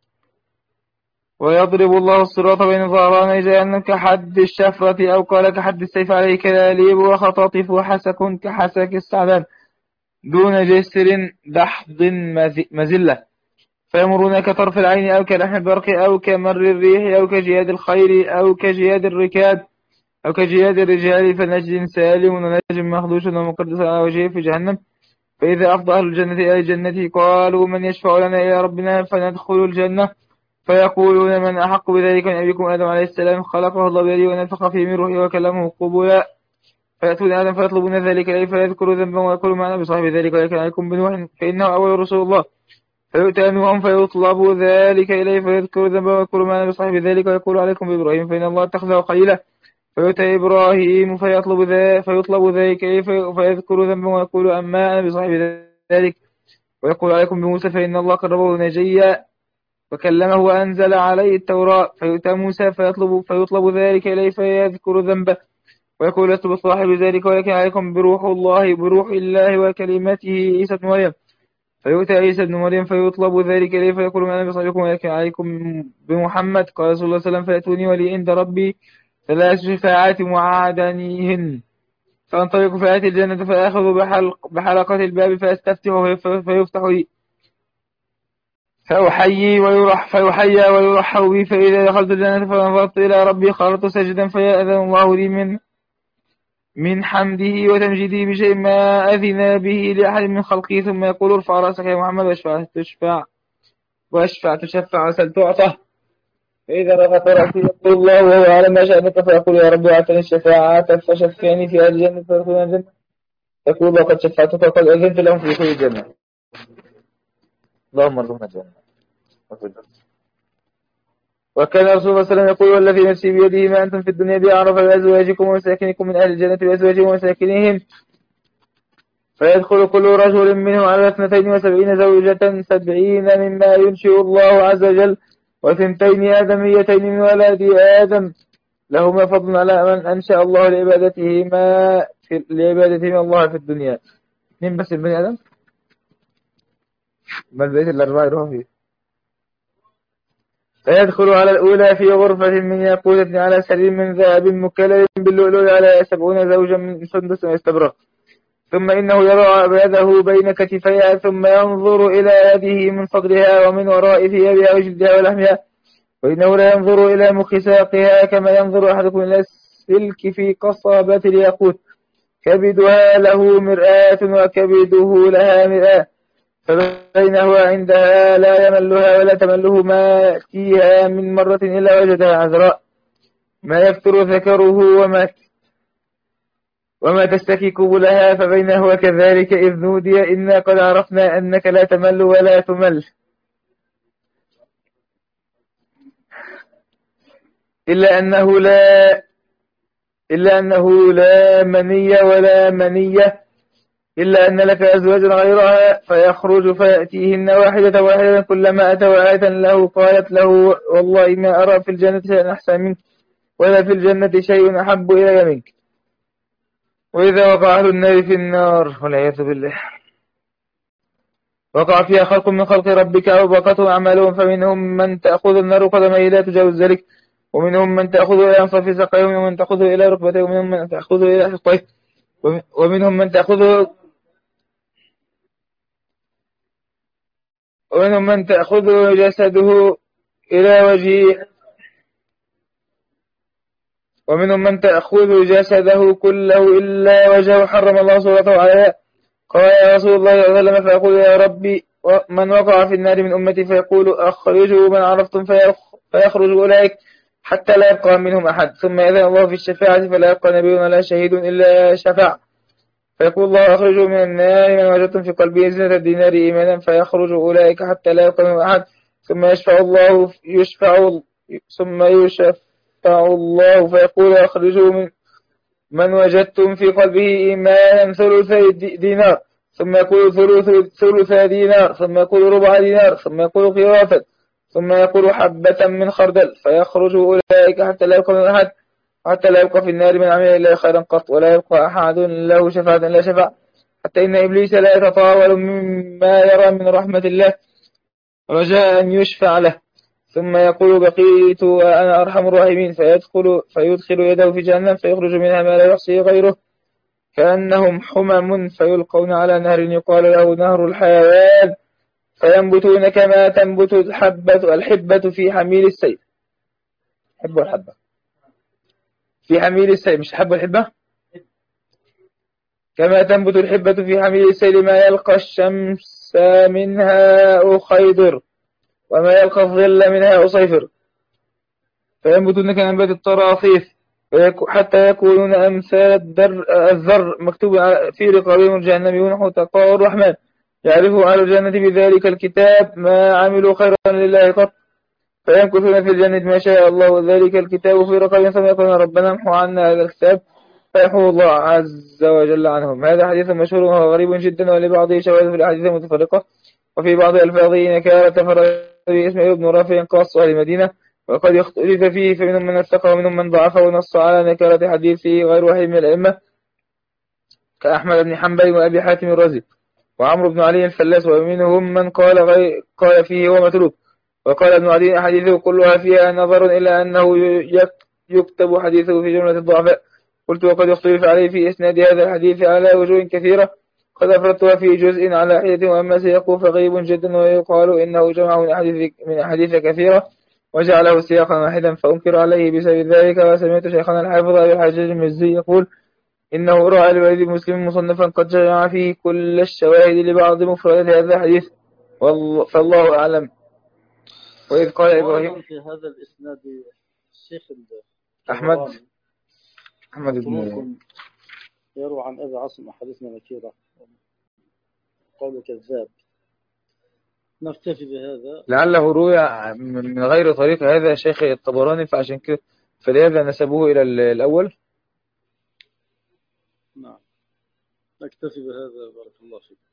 ويضرب الله الصراط بين ظهراني جهنم كحد الشفرة أو قال كحد السيف عليه كلاليب وخطاطف وحسك كحسك السعدان دون جسر دحض مزلة، فيمرون كطرف العين أو كلحم البرق أو كمر الريح أو كجياد الخير أو كجياد الركاب أو كجياد الرجال، فنجد سالم ونجم مخدوش ومقدس على وجهه في جهنم. فإذا أفضى أهل الجنة إلى الجنة قالوا من يشفع لنا إلى ربنا فندخل الجنة، فيقولون من أحق بذلك من أبيكم آدم عليه السلام خلقه الله بيده ونفخ فيه من روحه وكلمه قبولا، فيأتون آدم فيطلبون ذلك إليه فيذكروا ذنبا ويقولوا معنا بصاحب ذلك ولكن عليكم بنوح فإنه أول رسول الله، فيؤتى نوح فيطلب ذلك إليه فيذكروا ذنبا ويقولوا معنا بصاحب ذلك ويقول عليكم بإبراهيم فإن الله اتخذه قليلا، فيؤتى إبراهيم فيطلب ذلك فيطلب ذلك إليه فيذكروا ذنبا ويقول أما أنا بصاحب ذلك ويقول عليكم بموسى فإن الله قربه نجيا وكلمه وأنزل عليه التوراة، فيؤتى موسى فيطلب, فيطلب ذلك إليه فيذكر ذنبه ويقول لست بصاحب ذلك ولكن عليكم بروح الله بروح الله وكلمته عيسى بن مريم. فيؤتى عيسى بن مريم فيطلب ذلك إليه فيقول أنا بصاحبكم ولكن عليكم بمحمد. قال صلى الله عليه وسلم فيأتوني ولي عند ربي ثلاث شفاعات معادنيهن فأنطلق فآتي الجنة فآخذ بحلق بحلقة الباب فأستفتح فيفتح لي فأحيي ويرح فيحيى ويرحب بي فإذا دخلت الجنة فنظرت إلى ربي خرجت سجدا فيأذن الله لي من من حمده وتمجيده بشيء ما أذن به لأحد من خلقه ثم يقول ارفع رأسك يا محمد واشفع تشفع واشفع تشفع وسل تعطى. فإذا رفعت رأسي يقول الله وهو أعلم ما شأنك فيقول يا رب أعطني الشفاعة فشفعني في أهل الجنة فيدخلون الجنة يقول لقد شفعتك وقد أذنت لهم في دخول الجنة. اللهم ارزقنا الجنة. وكان رسول الله صلى الله عليه وسلم يقول والذي نفسي بيده ما أنتم في الدنيا بأعرف بأزواجكم ومساكنكم من أهل الجنة بأزواجهم ومساكنهم فيدخل كل رجل منهم على اثنتين وسبعين زوجة سبعين مما ينشئ الله عز وجل وثنتين آدميتين من ولد آدم لهما فضل على من أنشأ الله لعبادتهما في لعبادتهما الله في الدنيا. اثنين بس البني آدم ما البيت الأربعة يروحوا فيه. فيدخل على الأولى في غرفة من ياقوتة على سرير من ذهب مكلل باللؤلؤ على سبعون زوجا من سندس واستبرق ثم إنه يضع يده بين كتفيها ثم ينظر إلى يده من صدرها ومن وراء ثيابها وجلدها ولحمها وإنه لا ينظر إلى مخ ساقها كما ينظر أحدكم إلى السلك في قصبة الياقوت كبدها له مرآة وكبده لها مرآة فبينه عندها لا يملها ولا تمله ما يأتيها من مرة إلا وجدها عذراء ما يفتر ذكره وما وما تستكي قبلها فبينه وكذلك إذ نودي إنا قد عرفنا أنك لا تمل ولا تمل إلا أنه لا إلا أنه لا منية ولا منية إلا أن لك أزواجا غيرها فيخرج فيأتيهن واحدة واحدة كلما أتى آية له قالت له والله ما أرى في الجنة شيئا أحسن منك ولا في الجنة شيء أحب إلي منك. وإذا وقع أهل النار في النار والعياذ بالله وقع فيها خلق من خلق ربك أو بقته أعمالهم فمنهم من تأخذ النار قدميه لا تجاوز ذلك ومنهم من تأخذ إلى أنصاف ساقيه ومنهم من تأخذ إلى ركبته ومنهم من تأخذ إلى حقيه ومنهم من تأخذ ومنهم من تأخذ جسده إلى وجهه ومنهم من تأخذ جسده كله إلا وجهه حرم الله صورته عليها. قال يا رسول الله صلى الله عليه وسلم فيقول يا ربي من وقع في النار من أمتي فيقول أخرجوا من عرفتم فيخرج أولئك حتى لا يبقى منهم أحد ثم يأذن الله في الشفاعة فلا يبقى نبي ولا شهيد إلا شفع فيقول الله أخرجوا من النار من وجدتم في قلبه زنة الدينار إيمانا فيخرج أولئك حتى لا يبقى منهم أحد ثم يشفع الله يشفع ثم يشفع الله فيقول أخرجوا من من وجدتم في قلبه إيمانا ثلث دينار ثم يقول ثلث ثلث دينار ثم يقول ربع دينار ثم يقول قيراطا ثم يقول حبة من خردل فيخرج أولئك حتى لا يبقى من أحد حتى لا يبقى في النار من عمل إلا خيرا قط ولا يبقى أحد له شفاعة لا شفاعة حتى إن إبليس لا يتطاول مما يرى من رحمة الله رجاء أن يشفع له ثم يقول بقيت وأنا أرحم الراحمين فيدخل فيدخل يده في جهنم فيخرج منها ما لا يحصي غيره كأنهم حمم فيلقون على نهر يقال له نهر الحيوان فينبتون كما تنبت الحبة الحبة في حميل السيل. حب الحبة في حميل السيل مش حب الحبة كما تنبت الحبة في حميل السيل ما يلقى الشمس منها أخيضر وما يلقى الظل منها أصيفر فينبتون كنبات الطراطيف حتى يكونون أمثال الذر مكتوب في رقابهم الجهنم ونحو تقاء الرحمن يعرفوا أهل الجنة بذلك الكتاب ما عملوا خيرا لله قط فيمكثون في الجنة ما شاء الله ذلك الكتاب في رقابهم ثم يقولون ربنا امحو عنا هذا الكتاب فيحو الله عز وجل عنهم. هذا حديث مشهور وهو غريب جدا ولبعضه شواهد في الأحاديث المتفرقة وفي بعض ألفاظه نكارة فرد باسم ابن رافع قاص أهل المدينة وقد اختلف فيه فمنهم من اتقى ومنهم من ضعفه ونص على نكرة حديثه غير واحد من الأئمة كأحمد بن حنبل وأبي حاتم الرازي وعمرو بن علي الفلاس، ومنهم من قال غير قال فيه هو متروك. وقال ابن عدي أحاديثه كلها فيها نظر إلا أنه يكتب حديثه في جملة الضعفاء. قلت وقد اختلف عليه في إسناد هذا الحديث على وجوه كثيرة قد أفردتها في جزء على حديث، وأما سيقول فغيب جدا، ويقال إنه جمع من أحاديث من أحاديث كثيرة وجعله سياقا واحدا فأنكر عليه بسبب ذلك. وسمعت شيخنا الحافظ أبي الحجاج المزي يقول إنه رأى لوليد مسلم مصنفا قد جمع فيه كل الشواهد لبعض مفردات هذا الحديث، فالله أعلم. وإذ قال إبراهيم في هذا الإسناد الشيخ أحمد أحمد بن يروى عن أبي عاصم أحاديث نكيرة قالوا كذاب، نكتفي بهذا لعله روي من غير طريق هذا شيخ الطبراني، فعشان كده فلهذا نسبوه إلى الأول. نعم، نكتفي بهذا، بارك الله فيك.